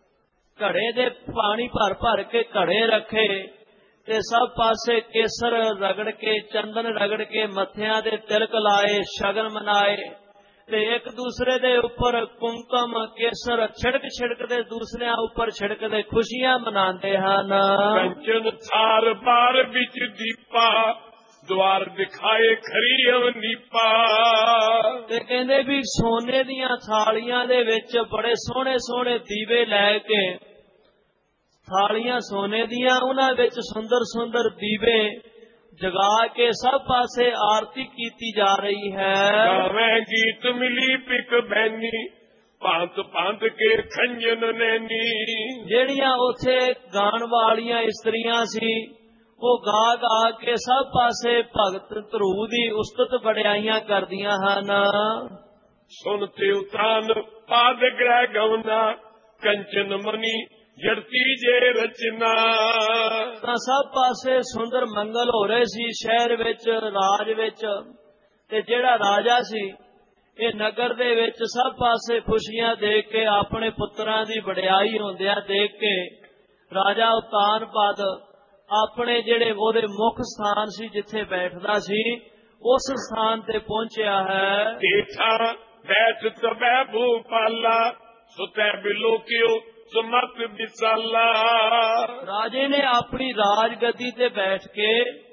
ਘੜੇ ਦੇ ਪਾਣੀ ਭਰ ਭਰ ਕੇ ਘੜੇ ਰੱਖੇ, ਤੇ ਸਭ ਪਾਸੇ ਕੇਸਰ ਰਗੜ ਕੇ, ਚੰਦਨ ਰਗੜ ਕੇ ਮੱਥਿਆਂ ਦੇ ਤਿਲਕ ਲਾਏ, ਸ਼ਗਨ ਮਨਾਏ, ਤੇ ਇੱਕ ਦੂਸਰੇ ਦੇ ਉੱਪਰ ਕੁੰਕਮ ਕੇਸਰ ਛਿੜਕ ਛਿੜਕਦੇ, ਦੂਸਰਿਆਂ ਉੱਪਰ ਛਿੜਕਦੇ ਖੁਸ਼ੀਆਂ ਮਨਾਉਂਦੇ ਹਨ। ਕੰਚਨ ਥਾਰ ਬਾਰ ਵਿੱਚ ਦੀਪਾ, ਦੁਆਰ ਦਿਖਾਏ ਖਰੀ ਅਵਨੀਪਾ। ਤੇ ਕਹਿੰਦੇ ਵੀ ਸੋਨੇ ਦੀਆਂ ਥਾਲੀਆਂ ਦੇ ਵਿੱਚ ਬੜੇ ਸੋਹਣੇ ਸੋਹਣੇ ਦੀਵੇ ਲੈ ਕੇ, ਥਾਲੀਆਂ ਸੋਨੇ ਦੀਆਂ, ਉਹਨਾਂ ਵਿੱਚ ਸੁੰਦਰ ਸੁੰਦਰ ਦੀਵੇ ਜਗਾ ਕੇ ਸਭ ਪਾਸੇ ਆਰਤੀ ਕੀਤੀ ਜਾ ਰਹੀ ਹੈ। ਗਾਵੇਂ ਗੀਤ ਮਿਲੀ ਪਿਕ ਬੈਨੀ, ਭਾਂਤ ਭਾਂਤ ਕੇ ਖੰਜਨ ਨੈਣੀ। ਜਿਹੜੀਆਂ ਉੱਥੇ ਗਾਣ ਵਾਲੀਆਂ ਇਸਤਰੀਆਂ ਸੀ ਉਹ ਗਾ ਗਾ ਕੇ ਸਭ ਪਾਸੇ ਭਗਤ ਧਰੂ ਦੀ ਉਸਤਤ ਵਡਿਆਈਆਂ ਕਰਦੀਆਂ ਹਨ। ਸੁਣ ਤੇ ਉਤਾਨ ਪਾਦ ਗ੍ਰਹਿ ਗਵਨਾ ਕੰਚਨ ਮਨੀ ਜੜਤੀ ਜੇ ਰਚਨਾ। ਤਾਂ ਸਭ ਪਾਸੇ ਸੁੰਦਰ ਮੰਗਲ ਹੋ ਰਹੇ ਸੀ ਸ਼ਹਿਰ ਵਿੱਚ, ਰਾਜ ਵਿੱਚ। ਤੇ ਜਿਹੜਾ ਰਾਜਾ ਸੀ ਇਹ ਨਗਰ ਦੇ ਵਿੱਚ ਸਭ ਪਾਸੇ ਖੁਸ਼ੀਆਂ ਦੇਖ ਕੇ, ਆਪਣੇ ਪੁੱਤਰਾਂ ਦੀ ਵਡਿਆਈ ਹੁੰਦਿਆਂ ਦੇਖ ਕੇ, ਰਾਜਾ ਉਤਾਨਪਾਦ ਆਪਣੇ ਜਿਹੜੇ ਉਹਦੇ ਮੁੱਖ ਸਥਾਨ ਸੀ ਜਿੱਥੇ ਬੈਠਦਾ ਸੀ ਉਸ ਸਥਾਨ ਤੇ ਪਹੁੰਚਿਆ ਹੈ। ਦੇਖਾ ਬੈਠ ਤਬੈ ਭੂਪਾਲਾ ਸੁਤੈ ਬਿਲੋਕਿਓ ਸਮਤ ਵਿਸਾਲਾ। ਰਾਜੇ ਨੇ ਆਪਣੀ ਰਾਜਗੱਦੀ ਤੇ ਬੈਠ ਕੇ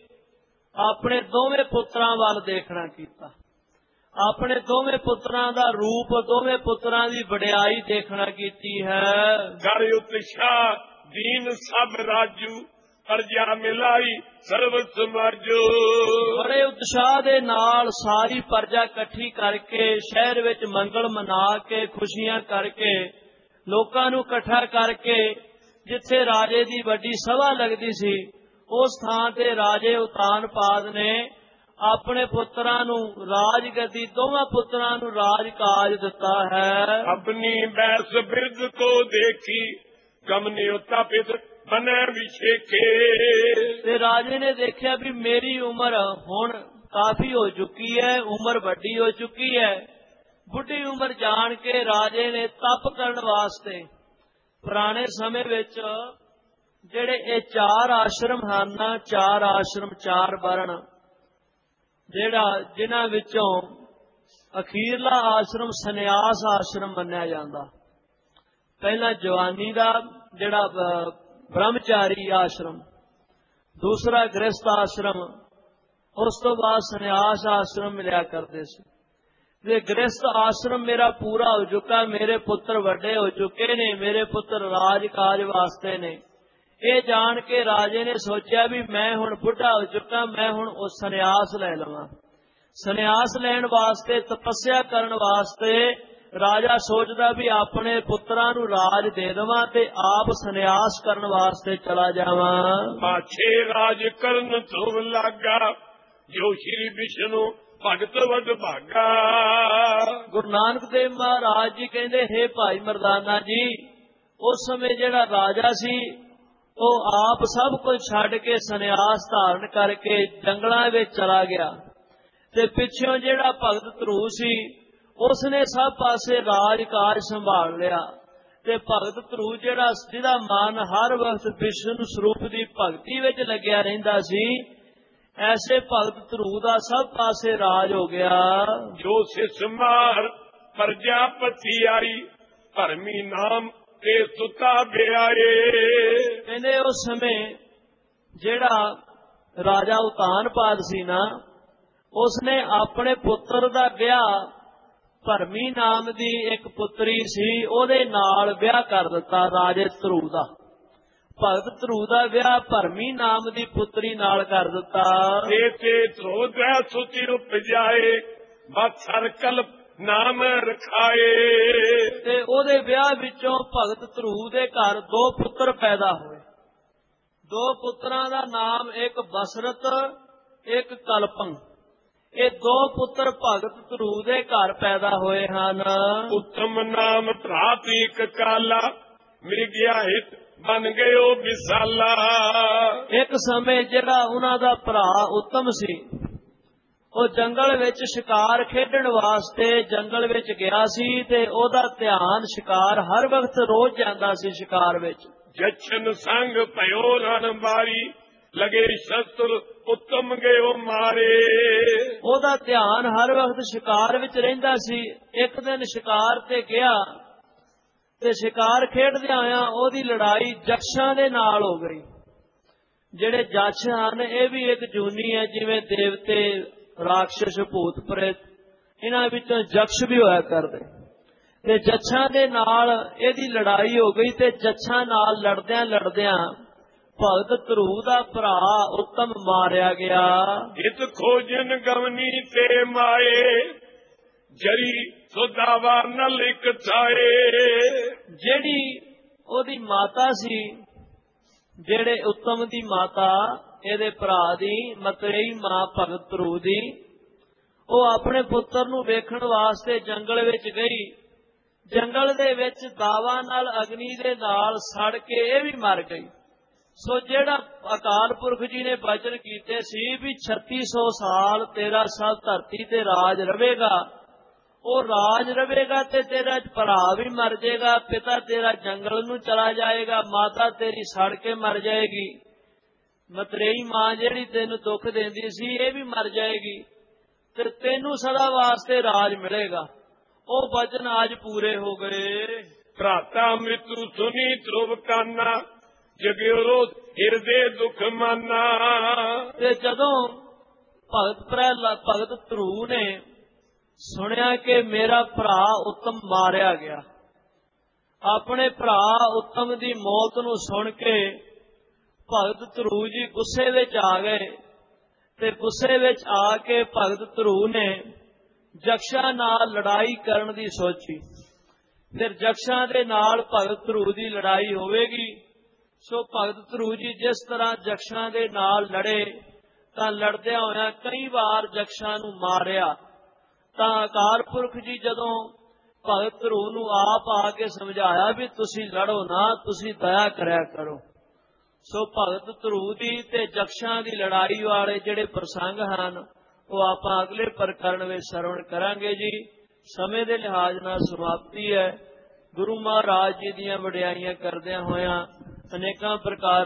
ਆਪਣੇ ਦੋਵੇਂ ਪੁੱਤਰਾਂ ਵੱਲ ਦੇਖਣਾ ਕੀਤਾ, ਆਪਣੇ ਦੋਵੇਂ ਪੁੱਤਰਾਂ ਦਾ ਰੂਪ, ਦੋਵੇਂ ਪੁੱਤਰਾਂ ਦੀ ਵਡਿਆਈ ਦੇਖਣਾ ਕੀਤੀ ਹੈ। ਕਰ ਉਤਸ਼ਾਹ ਦੀਨ ਸਭ ਰਾਜੂ ਪ੍ਰਜਾ ਮਿਲਾਈ ਸਰਬ ਸਮਾਜੋ। ਬੜੇ ਉਤਸ਼ਾਹ ਦੇ ਨਾਲ ਸਾਰੀ ਪ੍ਰਜਾ ਇਕੱਠੀ ਕਰਕੇ ਸ਼ਹਿਰ ਵਿੱਚ ਮੰਗਲ ਮਨਾ ਕੇ, ਖੁਸ਼ੀਆਂ ਕਰਕੇ, ਲੋਕਾਂ ਨੂੰ ਇਕੱਠਾ ਕਰਕੇ, ਜਿੱਥੇ ਰਾਜੇ ਦੀ ਵੱਡੀ ਸਭਾ ਲੱਗਦੀ ਸੀ ਉਸ ਥਾਂ ਤੇ ਰਾਜੇ ਉਤਾਨਪਾਦ ਨੇ ਆਪਣੇ ਪੁੱਤਰਾਂ ਨੂੰ ਰਾਜਗੱਦੀ, ਦੋਵਾਂ ਪੁੱਤਰਾਂ ਨੂੰ ਰਾਜ ਕਾਜ ਦਿੱਤਾ ਹੈ। ਆਪਣੀ ਬੈਸ ਬਿਰਦ ਕੋ ਦੇਖੀ ਕਮਨੇ ਉਤਾਪਿਤ ਬਨੇ ਵਿਸ਼ੇਖੇ। ਤੇ ਰਾਜੇ ਨੇ ਦੇਖਿਆ ਵੀ ਮੇਰੀ ਉਮਰ ਹੁਣ ਕਾਫੀ ਹੋ ਚੁੱਕੀ ਹੈ, ਉਮਰ ਵੱਡੀ ਹੋ ਚੁੱਕੀ ਹੈ। ਬੁੱਢੀ ਉਮਰ ਜਾਣ ਕੇ ਰਾਜੇ ਨੇ ਤਪ ਕਰਨ ਵਾਸਤੇ, ਪੁਰਾਣੇ ਸਮੇਂ ਵਿੱਚ ਜਿਹੜੇ ਇਹ ਚਾਰ ਆਸ਼ਰਮ ਹਨ, ਚਾਰ ਆਸ਼ਰਮ, ਚਾਰ ਵਰਣ, ਜਿਹੜਾ ਜਿਨ੍ਹਾਂ ਵਿੱਚੋਂ ਅਖੀਰਲਾ ਆਸ਼ਰਮ ਸੰਨਿਆਸ ਆਸ਼ਰਮ ਮੰਨਿਆ ਜਾਂਦਾ। ਪਹਿਲਾ ਜਵਾਨੀ ਦਾ ਜਿਹੜਾ ਬ੍ਰਹਮਚਾਰੀ ਆਸ਼ਰਮ, ਦੂਸਰਾ ਗ੍ਰਸਥ ਆਸ਼ਰਮ, ਉਸ ਤੋਂ ਬਾਅਦ ਸੰਨਿਆਸ ਆਸ਼ਰਮ ਮਿਲਿਆ ਕਰਦੇ ਸੀ। ਤੇ ਗ੍ਰਸਥ ਆਸ਼ਰਮ ਮੇਰਾ ਪੂਰਾ ਹੋ ਚੁੱਕਾ, ਮੇਰੇ ਪੁੱਤਰ ਵੱਡੇ ਹੋ ਚੁੱਕੇ ਨੇ, ਮੇਰੇ ਪੁੱਤਰ ਰਾਜ ਕਾਜ ਵਾਸਤੇ ਨੇ। ਇਹ ਜਾਣ ਕੇ ਰਾਜੇ ਨੇ ਸੋਚਿਆ ਵੀ ਮੈਂ ਹੁਣ ਬੁੱਢਾ ਹੋ ਚੁੱਕਾ, ਮੈਂ ਹੁਣ ਉਹ ਸੰਨਿਆਸ ਲੈ ਲਵਾਂ। ਸੰਨਿਆਸ ਲੈਣ ਵਾਸਤੇ, ਤਪੱਸਿਆ ਕਰਨ ਵਾਸਤੇ ਰਾਜਾ ਸੋਚਦਾ ਵੀ ਆਪਣੇ ਪੁੱਤਰਾਂ ਨੂੰ ਰਾਜ ਦੇ ਦੇਵਾਂ ਤੇ ਆਪ ਸੰਨਿਆਸ ਕਰਨ ਵਾਸਤੇ ਚਲਾ ਜਾਵਾਂ। ਪਾਛੇ ਰਾਜ ਕਰਨ ਤੋਂ ਲੱਗਾ ਜੋ ਸ਼੍ਰੀ ਵਿਸ਼ਨੂੰ ਭਗਤ ਵਡ ਭਾਗਾ। ਗੁਰੂ ਨਾਨਕ ਦੇਵ ਮਹਾਰਾਜ ਜੀ ਕਹਿੰਦੇ, ਹੇ ਭਾਈ ਮਰਦਾਨਾ ਜੀ, ਉਸ ਸਮੇਂ ਜਿਹੜਾ ਰਾਜਾ ਸੀ ਉਹ ਆਪ ਸਭ ਕੁਝ ਛੱਡ ਕੇ ਸੰਨਿਆਸ ਧਾਰਨ ਕਰਕੇ ਜੰਗਲਾਂ ਵਿੱਚ ਚਲਾ ਗਿਆ ਤੇ ਪਿੱਛੋਂ ਜਿਹੜਾ ਭਗਤ ਧਰੂ ਸੀ ਉਸਨੇ ਸਭ ਪਾਸੇ ਰਾਜ ਕਾਜ ਸੰਭਾਲ ਲਿਆ। ਤੇ ਭਗਤ ਧਰੂ ਜਿਹੜਾ ਜਿਹਦਾ ਮਨ ਹਰ ਵਕਤ ਵਿਸ਼ਨੂੰ ਸਰੂਪ ਦੀ ਭਗਤੀ ਵਿੱਚ ਲੱਗਿਆ ਰਹਿੰਦਾ ਸੀ, ਐਸੇ ਭਗਤ ਧਰੂ ਦਾ ਸਭ ਪਾਸੇ ਰਾਜ ਹੋ ਗਿਆ। ਜੋ ਸਿਸ ਮਾਰ ਪ੍ਰਜਾਪਤੀ ਆਈ ਧਰਮੀ ਨਾਮ ਤੇ ਸੁਤਾ ਬਿਆਏ। ਕਹਿੰਦੇ ਉਸ ਸਮੇਂ ਜਿਹੜਾ ਰਾਜਾ ਉਤਾਨਪਾਦ ਸੀ ਨਾ, ਉਸਨੇ ਆਪਣੇ ਪੁੱਤਰ ਦਾ ਵਿਆਹ ਭਰਮੀ ਨਾਮ ਦੀ ਇੱਕ ਪੁੱਤਰੀ ਸੀ ਉਹਦੇ ਨਾਲ ਵਿਆਹ ਕਰ ਦਿੱਤਾ। ਰਾਜੇ ਧਰੂ ਦਾ, ਭਗਤ ਧਰੂ ਦਾ ਵਿਆਹ ਭਰਮੀ ਨਾਮ ਦੀ ਪੁੱਤਰੀ ਨਾਲ ਕਰ ਦਿੱਤਾ। ਤੇ ਤੇ ਧਰੋਦੈ ਸੁਚਿ ਉਪਜਾਏ ਬਤ ਸਰਕਲ ਨਾਮ ਰਖਾਏ। ਤੇ ਉਹਦੇ ਵਿਆਹ ਵਿੱਚੋਂ ਭਗਤ ਧਰੂ ਦੇ ਘਰ ਦੋ ਪੁੱਤਰ ਪੈਦਾ ਹੋਏ। ਦੋ ਪੁੱਤਰਾਂ ਦਾ ਨਾਮ ਇੱਕ ਬਸਰਤ, ਇੱਕ ਕਲਪੰ। ਇਹ ਦੋ ਪੁੱਤਰ ਭਗਤ ਧਰੂ ਦੇ ਘਰ ਪੈਦਾ ਹੋਏ ਹਨ। ਉੱਤਮ ਨਾਮ ਪ੍ਰਾਤਿਕ ਕਾਲਾ ਮਿਰਗਿਆ ਹਿਤ ਬਨ ਗਇਓ ਵਿਸਾਲਾ। ਇੱਕ ਸਮੇਂ ਜਿਹੜਾ ਉਹਨਾਂ ਦਾ ਭਰਾ ਉੱਤਮ ਸੀ ਉਹ ਜੰਗਲ ਵਿੱਚ ਸ਼ਿਕਾਰ ਖੇਡਣ ਵਾਸਤੇ ਜੰਗਲ ਵਿੱਚ ਗਿਆ ਸੀ ਤੇ ਉਹਦਾ ਧਿਆਨ ਸ਼ਿਕਾਰ ਹਰ ਵਕਤ ਰੋਜ਼ ਜਾਂਦਾ ਸੀ ਸ਼ਿਕਾਰ ਵਿੱਚ। ਜਛਨ ਸੰਗ ਭਇਓ ਰਨ ਬਾਰੀ ਲਗੇ ਸ਼ਸਤਰ ਉੱਤਮ ਗਇਓ ਮਾਰੇ। ਉਹਦਾ ਧਿਆਨ ਹਰ ਵਕਤ ਸ਼ਿਕਾਰ ਵਿੱਚ ਰਹਿੰਦਾ ਸੀ। ਇੱਕ ਦਿਨ ਸ਼ਿਕਾਰ ਤੇ ਗਿਆ ਤੇ ਸ਼ਿਕਾਰ ਖੇਡਦਿਆਂ ਹੋਇਆਂ ਉਹਦੀ ਲੜਾਈ ਜਖਸ਼ਾਂ ਦੇ ਨਾਲ ਹੋ ਗਈ। ਜਿਹੜੇ ਜਛ ਹਨ ਇਹ ਵੀ ਇੱਕ ਜੂਨੀ ਹੈ, ਜਿਵੇਂ ਦੇਵਤੇ, ਰਾਖਸ਼, ਭੂਤ ਪ੍ਰੇਤ, ਇਹਨਾਂ ਵਿੱਚੋਂ ਜਖਸ਼ ਵੀ ਹੋਇਆ ਕਰਦੇ। ਤੇ ਜੱਛਾਂ ਦੇ ਨਾਲ ਇਹਦੀ ਲੜਾਈ ਹੋ ਗਈ ਤੇ ਜੱਛਾਂ ਨਾਲ ਲੜਦਿਆਂ ਲੜਦਿਆਂ ਭਗਤ ਧਰੂ ਦਾ ਭਰਾ ਉੱਤਮ ਮਾਰਿਆ ਗਿਆ। ਜਿਤ ਖੋਜਨ ਗਵਨੀ ਤੇ ਮਾਏ ਜਰੀ ਸੁਦਾਵਾ ਨ ਲਿਖ ਥਾਏ। ਜਿਹੜੀ ਉਹਦੀ ਮਾਤਾ ਸੀ, ਜਿਹੜੇ ਉੱਤਮ ਦੀ ਮਾਤਾ, ਇਹਦੇ ਭਰਾ ਦੀ ਮਤਰੇਈ ਮਾਂ ਭਗਤ ਧਰੂ ਦੀ, ਉਹ ਆਪਣੇ ਪੁੱਤਰ ਨੂੰ ਵੇਖਣ ਵਾਸਤੇ ਜੰਗਲ ਵਿੱਚ ਗਈ। ਜੰਗਲ ਦੇ ਵਿੱਚ ਦਾਵਾ ਨਾਲ, ਅਗਨੀ ਦੇ ਨਾਲ ਸੜ ਕੇ ਇਹ ਵੀ ਮਰ ਗਈ। ਸੋ ਜਿਹੜਾ ਅਕਾਲ ਪੁਰਖ ਜੀ ਨੇ ਬਚਨ ਕੀਤੇ ਸੀ ਵੀ ਛੱਤੀ ਸੌ ਸਾਲ ਤੇਰਾ ਸਭ ਧਰਤੀ ਤੇ ਰਾਜ ਰਵੇਗਾ, ਉਹ ਰਾਜ ਰਵੇਗਾ ਤੇ ਤੇਰਾ ਭਰਾ ਵੀ ਮਰ ਜਾਏਗਾ, ਪਿਤਾ ਤੇਰਾ ਜੰਗਲ ਨੂੰ ਚਲਾ ਜਾਏਗਾ, ਮਾਤਾ ਤੇਰੀ ਸੜ ਕੇ ਮਰ ਜਾਏਗੀ, ਮਤਰੇਈ ਮਾਂ ਜਿਹੜੀ ਤੈਨੂੰ ਦੁੱਖ ਦਿੰਦੀ ਸੀ ਇਹ ਵੀ ਮਰ ਜਾਏਗੀ, ਤੇ ਤੈਨੂੰ ਸਦਾ ਵਾਸਤੇ ਰਾਜ ਮਿਲੇਗਾ। ਉਹ ਬਚਨ ਅੱਜ ਪੂਰੇ ਹੋ ਗਏ। ਭਰਾਤਾ ਮ੍ਰਿਤੂ ਸੁਨੀ ਧਰੁਵ ਕਾਨਾ, ਜਗਿਓ ਹਿਰਦੇ ਦੁਖ ਮਾਨਾ। ਤੇ ਜਦੋਂ ਭਗਤ ਪ੍ਰਹਿਲਾਦ ਭਗਤ ਧਰੂ ਨੇ ਸੁਣਿਆ ਕਿ ਮੇਰਾ ਭਰਾ ਉੱਤਮ ਮਾਰਿਆ ਗਿਆ, ਆਪਣੇ ਭਰਾ ਉੱਤਮ ਦੀ ਮੌਤ ਨੂੰ ਸੁਣ ਕੇ ਭਗਤ ਧਰੂ ਜੀ ਗੁੱਸੇ ਵਿੱਚ ਆ ਗਏ। ਤੇ ਗੁੱਸੇ ਵਿੱਚ ਆ ਕੇ ਭਗਤ ਧਰੂ ਨੇ ਜਕਸ਼ਾਂ ਨਾਲ ਲੜਾਈ ਕਰਨ ਦੀ ਸੋਚੀ। ਫਿਰ ਜਕਸ਼ਾਂ ਦੇ ਨਾਲ ਭਗਤ ਧਰੂ ਦੀ ਲੜਾਈ ਹੋਵੇਗੀ। ਸੋ ਭਗਤ ਧਰੂ ਜੀ ਜਿਸ ਤਰ੍ਹਾਂ ਜਕਸ਼ਾਂ ਦੇ ਨਾਲ ਲੜੇ, ਤਾਂ ਲੜਦਿਆਂ ਹੋਇਆਂ ਕਈ ਵਾਰ ਜਕਸ਼ਾਂ ਨੂੰ ਮਾਰਿਆ। ਤਾਂ ਅਕਾਲ ਪੁਰਖ ਜੀ ਜਦੋਂ ਭਗਤ ਧਰੂ ਨੂੰ ਆਪ ਆ ਕੇ ਸਮਝਾਇਆ ਵੀ ਤੁਸੀਂ ਲੜੋ ਨਾ, ਤੁਸੀਂ ਦਇਆ ਕਰਿਆ ਕਰੋ। ਸੋ ਭਗਤ ਧਰੂ ਦੀ ਤੇ ਜਕਸ਼ਾਂ ਦੀ ਲੜਾਈ ਵਾਲੇ ਜਿਹੜੇ ਪ੍ਰਸੰਗ ਹਨ ਉਹ ਆਪਾਂ ਅਗਲੇ ਪ੍ਰਕਰਣ ਵਿੱਚ ਸਰਵਣ ਕਰਾਂਗੇ ਜੀ। ਸਮੇਂ ਦੇ ਲਿਹਾਜ਼ ਨਾਲ ਸਮਾਪਤੀ ਹੈ। ਗੁਰੂ ਮਹਾਰਾਜ ਜੀ ਦੀਆਂ ਵਡਿਆਈਆਂ ਕਰਦਿਆਂ ਹੋਇਆਂ ਅਨੇਕਾਂ ਪ੍ਰਕਾਰ